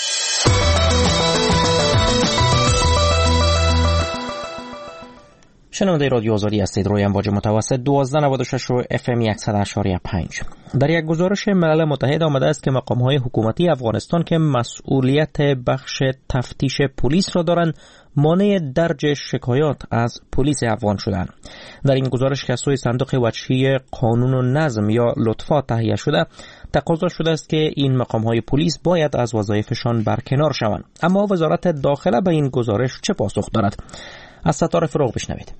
شنونده رادیو آزادی هستید. روی امواج متوسط دوازده نود و شش و اف ام صد و شش و پنج. در یک گزارش ملل متحد آمده است که مقام‌های حکومتی افغانستان که مسئولیت بخش تفتیش پلیس را دارند مانع درج شکایات از پلیس افغان شدند. در این گزارش که از سوی صندوق وجهی قانون و نظم یا لطفا تهیه شده تقاضا شده است که این مقام‌های پلیس باید از وظایفشان برکنار شوند. اما وزارت داخله به این گزارش چه پاسخ دارد؟ از ستاره فروغ بشنوید.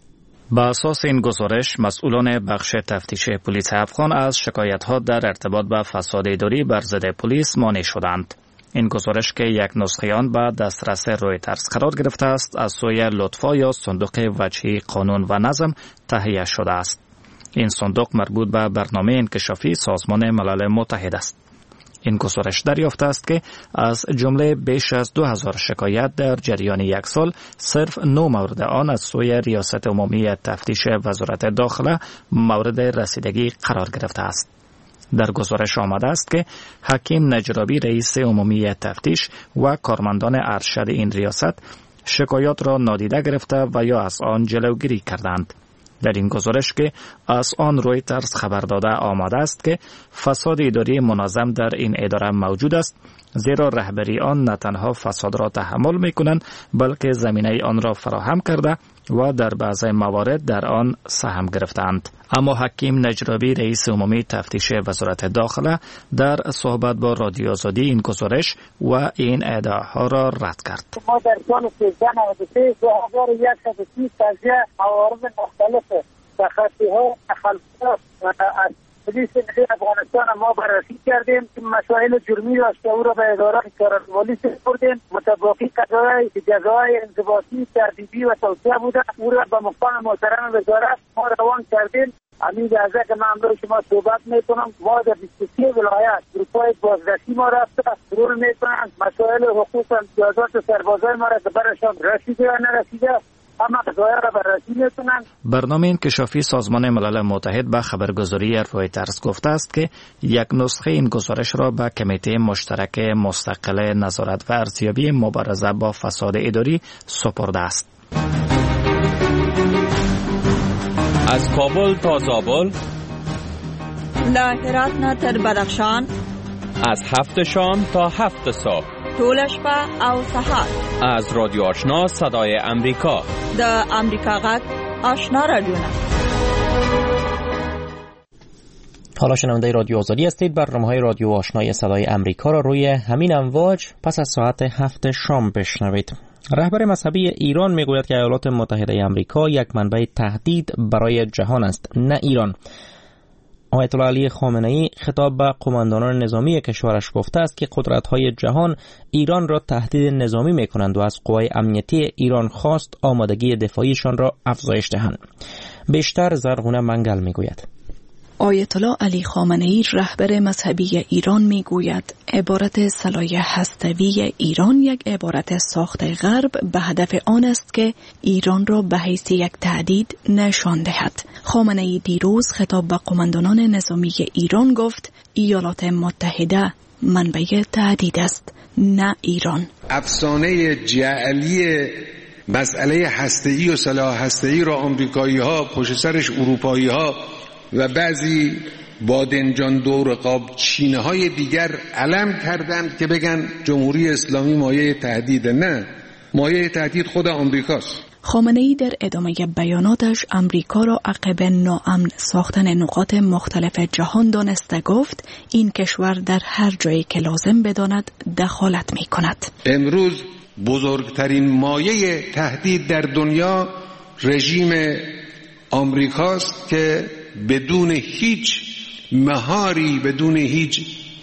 با اساس این گزارش مسئولان بخش تفتیش پلیس افغان از شکایت‌ها در ارتباط با فساد اداری بر ضد پلیس مانع شدند. این گزارش که یک نسخه آن به دسترس رویترز قرار گرفته است از سوی لطفا یا صندوق وجهی قانون و نظم تهیه شده است. این صندوق مربوط به برنامه انکشافی سازمان ملل متحد است. این گزارش دریافته است که از جمله بیش از دو هزار شکایت در جریان یک سال صرف نه مورد آن از سوی ریاست عمومی تفتیش وزارت داخله مورد رسیدگی قرار گرفته است. در گزارش آمده است که حکیم نجرابی رئیس عمومی تفتیش و کارمندان ارشد این ریاست شکایات را نادیده گرفته و یا از آن جلوگیری کردند. در این گزارش که از آن رویترز خبر داده آمده است که فساد اداری منظم در این اداره موجود است، زیرا رهبری آن نه تنها فساد را تحمل می کنند بلکه زمینه آن را فراهم کرده و در بعضی موارد در آن سهم گرفتند. اما حکیم نجرابی رئیس عمومی تفتیش وزارت داخله در صحبت با رادیو آزادی این گزارش و این ادعاها را رد کرد. ما در سال سیزده نود و سه دو هزار و صد و سی تجزیه موارد مختلف تخطی‌ها تخلفات از پلیس ملی افغانستان ما بررسی کردیم. مسائل جرمی داشته او را به اداره کاررسانی سپردیم. متفاوتی قضایای جزای انضباطی ترتیبی و توسعه بوده او را به مقام محترم وزارت ما روان کردیم. همین لحظه که من امروز شما صحبت میکنم ما در بیست و سه ولایت گروپ‌های بازرسی ما رفته رول میکنند. مسائل حقوق و امتیازات سربازای ما را که برشان رسیده یا نرسیده برنامه انکشافی سازمان ملل متحد به خبرگزاری رویترز گفته است که یک نسخه این گزارش را به کمیته مشترک مستقل نظارت و ارزیابی مبارزه با فساد اداری سپرده است. از کابل تا زابل، له هرات نه تر بدخشان، از هفت شام تا هفت صبح، ټول شپه او سهار، از رادیو آشنا صدای امریکا، د امریکا غږ آشنا رادیو. حالا شنونده رادیو آزادی هستید. برنامه‌های رادیو آشنای صدای امریکا را روی همین امواج پس از ساعت هفت شام بشنوید. رهبر مذهبی ایران میگوید که ایالات متحده آمریکا یک منبع تهدید برای جهان است، نه ایران. آیت الله علی خامنه‌ای خطاب به قماندانان نظامی کشورش گفته است که قدرت‌های جهان ایران را تهدید نظامی می‌کنند و از قوای امنیتی ایران خواست آمادگی دفاعیشان را افزایش دهند. بیشتر زرغونه منگل میگوید. آیت الله علی خامنه‌ای رهبر مذهبی ایران میگوید عبارت صلاح هسته‌ای ایران یک عبارت ساخته غرب به هدف آن است که ایران را به حیث یک تهدید نشان دهد. خامنه‌ای دیروز خطاب به قماندانان نظامی ایران گفت ایالات متحده منبع تهدید است، نه ایران. افسانه جعلی مسئله هسته‌ای و سلاح هسته‌ای را آمریکایی‌ها پشت سرش اروپایی‌ها و بعضی بادنجان دور قاب چینه های دیگر علم کردند که بگن جمهوری اسلامی مایه تهدید. نه، مایه تهدید خود آمریکاست. خامنه‌ای در ادامه بیاناتش امریکا را عقب ناامن ساختن نقاط مختلف جهان دانسته گفت این کشور در هر جایی که لازم بداند دخالت می کند. امروز بزرگترین مایه تهدید در دنیا رژیم آمریکاست که بدون هیچ مهاری، بدون هیچ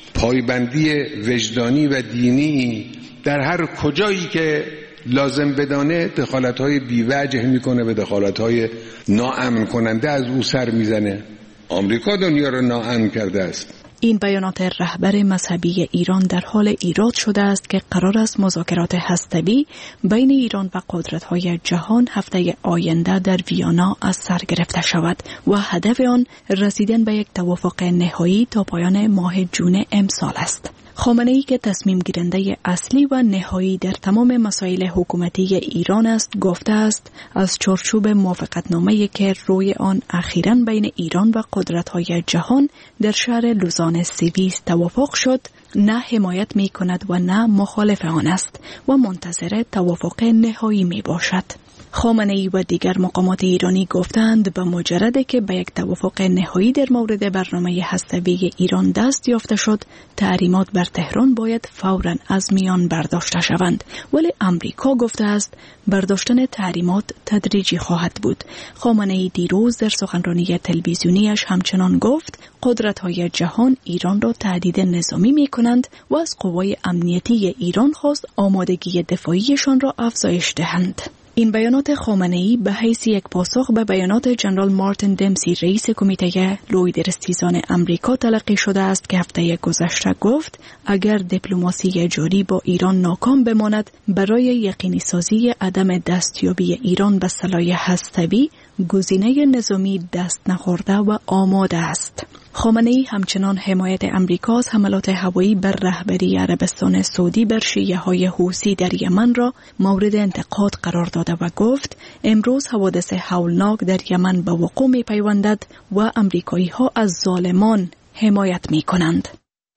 پایبندی وجدانی و دینی در هر کجایی که لازم بدانه دخالت‌های بی‌وجه میکنه و دخالت‌های ناامن کننده از او سر میزنه. آمریکا دنیا را ناامن کرده است. این بیانات رهبر مذهبی ایران در حال ایراد شده است که قرار است مذاکرات هسته‌ای بین ایران و قدرت‌های جهان هفته آینده در ویانا از سر گرفته شود و هدف آن رسیدن به یک توافق نهایی تا پایان ماه جون امسال است. خامنه‌ای که تصمیم گیرنده اصلی و نهایی در تمام مسائل حکومتی ایران است گفته است از چارچوب موافقتنامه‌ای که روی آن اخیراً بین ایران و قدرت‌های جهان در شهر لوزان سوئیس توافق شد نه حمایت می کند و نه مخالف آن است و منتظر توافق نهایی می باشد. خامنه‌ای و دیگر مقامات ایرانی گفتند به مجرد که به یک توافق نهایی در مورد برنامه هسته‌ای ایران دست یافته شد، تحریمات بر تهران باید فوراً از میان برداشته شوند. ولی امریکا گفته است برداشتن تحریمات تدریجی خواهد بود. خامنه‌ای دیروز در سخنرانی تلویزیونیش همچنان گفت قدرت‌های جهان ایران را تهدید نظامی می‌کنند و از قوای امنیتی ایران خواست آمادگی دفاعیشان را افزایش دهند. این بیانات خامنه‌ای به حیث یک پاسخ به بیانات جنرال مارتین دمسی رئیس کمیته لوی درستیزان امریکا تلقی شده است که هفته گذشته گفت اگر دیپلماسی جاری با ایران ناکام بماند برای یقینی سازی عدم دستیابی ایران به سلاح هسته‌ای گزینه نظامی دست نخورده و آماده است. خامنه‌ای همچنان حمایت امریکا از حملات هوایی بر رهبری عربستان سعودی بر شیعه‌های حوثی در یمن را مورد انتقاد قرار داده و گفت امروز حوادث هولناک در یمن به وقوع می‌پیوندد و امریکایی‌ها از ظالمان حمایت می‌کنند.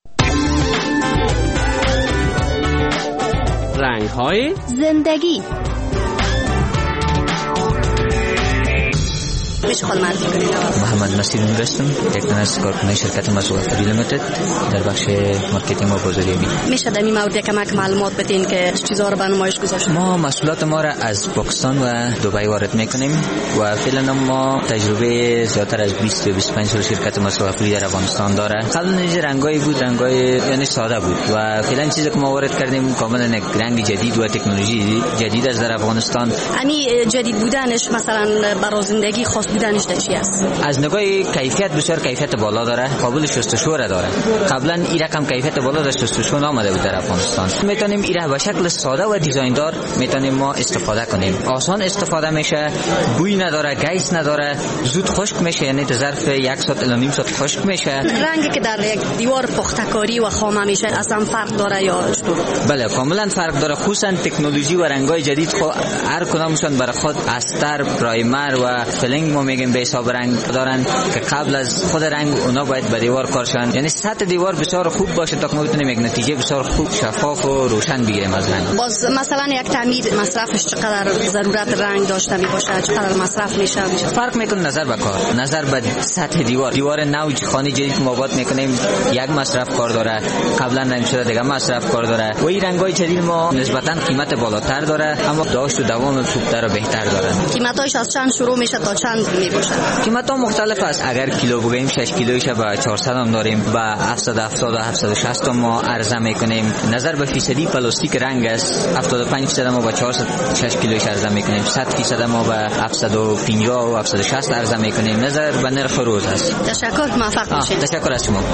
رنگ‌های زندگی محمد نصیر می‌رستم، یک از کارکنان شرکت مسوقفی لیمیتد در بخش مارکتینگ و بازاریابی. میشه در این مورد کمک معلومات بدین که چیزا رو به نمایش گذاشتیم؟ ما محصولات ما را از پاکستان و دبی وارد میکنیم و فعلا ما تجربه زیادتر از بیست تا بیست و پنج سال شرکت مسوقفی در افغانستان داره. قبلا اینجا رنگای بود، رنگای یعنی ساده بود و فعلا چیزی که ما وارد کردیم کاملا یک رنگ جدید و تکنولوژی جدید از در افغانستان. امی جدید بودنش مثلا برای زندگی خاص بودنش چی است؟ از نگاه کیفیت بسیار کیفیت بالا داره، قابل شستشو را داره. قبلا این رقم کیفیت بالا داشت شستشو نامده بود در افغانستان. میتونیم این را به شکل ساده و دیزاین میتونیم ما استفاده کنیم. آسان استفاده میشه، بوی نداره، گیس نداره، زود خشک میشه، یعنی در ظرف یک ساعت الی نیم ساعت خشک میشه. رنگی که در یک دیوار پخته کاری و خامه میشه اصلا فرق داره یا چطور؟ بله کاملا فرق داره، خصوصا تکنولوژی و رنگای جدید خو هر کدامشون برای خود استر، پرایمر و فلینگ ما میگیم به حساب رنگ دارن که قبل از خود رنگ اونا باید به دیوار کار شن، یعنی سطح دیوار بسیار خوب باشه تا که ما بتونیم یک نتیجه بسیار خوب شفاف و روشن بگیریم از رنگ. باز مثلا یک تعمیر مصرفش چقدر ضرورت رنگ داشته می باشه، چقدر مصرف میشه؟ فرق میکنه نظر به کار، نظر به سطح دیوار. دیوار نو خانه جدید که ما آباد میکنیم یک مصرف کار داره، قبلا رنگ شده دیگه مصرف کار داره و این رنگای جدید ما نسبتا قیمت بالاتر داره اما داشت و دوام خوبتر و بهتر داره. قیمتاش از چند شروع میشه تا چند می می باشد. قیمت ها مختلف است. اگر کیلو بگیم شش کیلویش به چهارصد هم داریم، به هفتصد و هفتاد و هفتصد و شصت ما عرضه میکنیم. نظر به فیصدی پلاستیک رنگ است، هفتاد و پنج درصد ما به چهارصد شش کیلویش عرضه میکنیم، صد درصد ما به هفتصد و پنجاه و هفتصد و شصت عرضه میکنیم. نظر به نرخ روز است. تشکر، موفق باشید. تشکر از شما.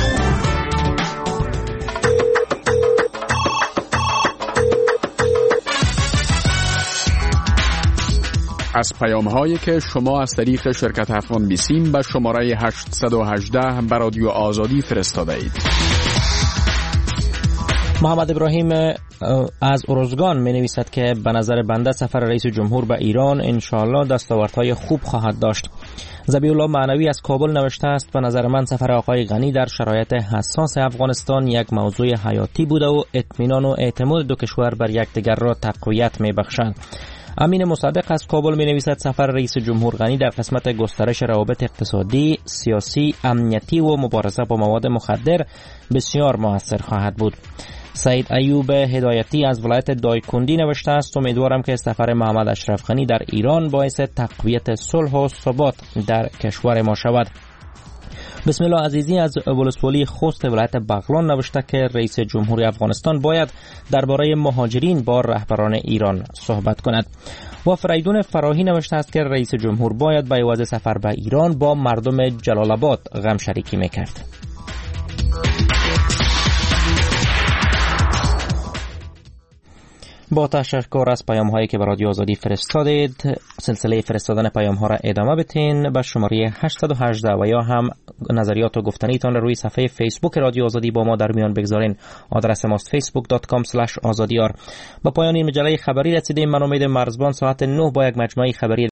از پیام هایی که شما از طریق شرکت افغان بیسیم به شماره هشتصد و هجده به رادیو آزادی فرستاده اید. محمد ابراهیم از ارزگان می نویسد که به نظر بنده سفر رئیس جمهور به ایران انشاءالله دستاوردهای خوب خواهد داشت. ذبیح الله معنوی از کابل نوشته است به نظر من سفر آقای غنی در شرایط حساس افغانستان یک موضوع حیاتی بوده و اطمینان و اعتماد دو کشور بر یکدیگر را تقویت می بخشند. امین مصدق از کابل می نویسد سفر رئیس جمهور غنی در قسمت گسترش روابط اقتصادی، سیاسی، امنیتی و مبارزه با مواد مخدر بسیار موثر خواهد بود. سعید ایوب هدایتی از ولایت دایکندی نوشته است امیدوارم که سفر محمد اشرف غنی در ایران باعث تقویت صلح و ثبات در کشور ما شود. بسم الله عزیزی از ولسوالی خوست ولایت بغلان نوشته که رئیس جمهوری افغانستان باید درباره مهاجرین با رهبران ایران صحبت کند. و فریدون فراهی نوشته است که رئیس جمهور باید به عوض سفر به ایران با مردم جلال آباد غم شریکی میکرد. با تشکر از پیام هایی که به رادیو آزادی فرستادید، سلسله فرستادن پیام ها را ادامه بدین. به شماره هشتصد و هجده و یا هم نظریات و گفتنیتان را روی صفحه فیسبوک رادیو آزادی با ما در میان بگذارین. آدرس ماست فیسبوک دات کام اسلش آزادیار. با پایان این مجله خبری رسیدیم. من امید مرزبان ساعت نه با یک مجموعه خبری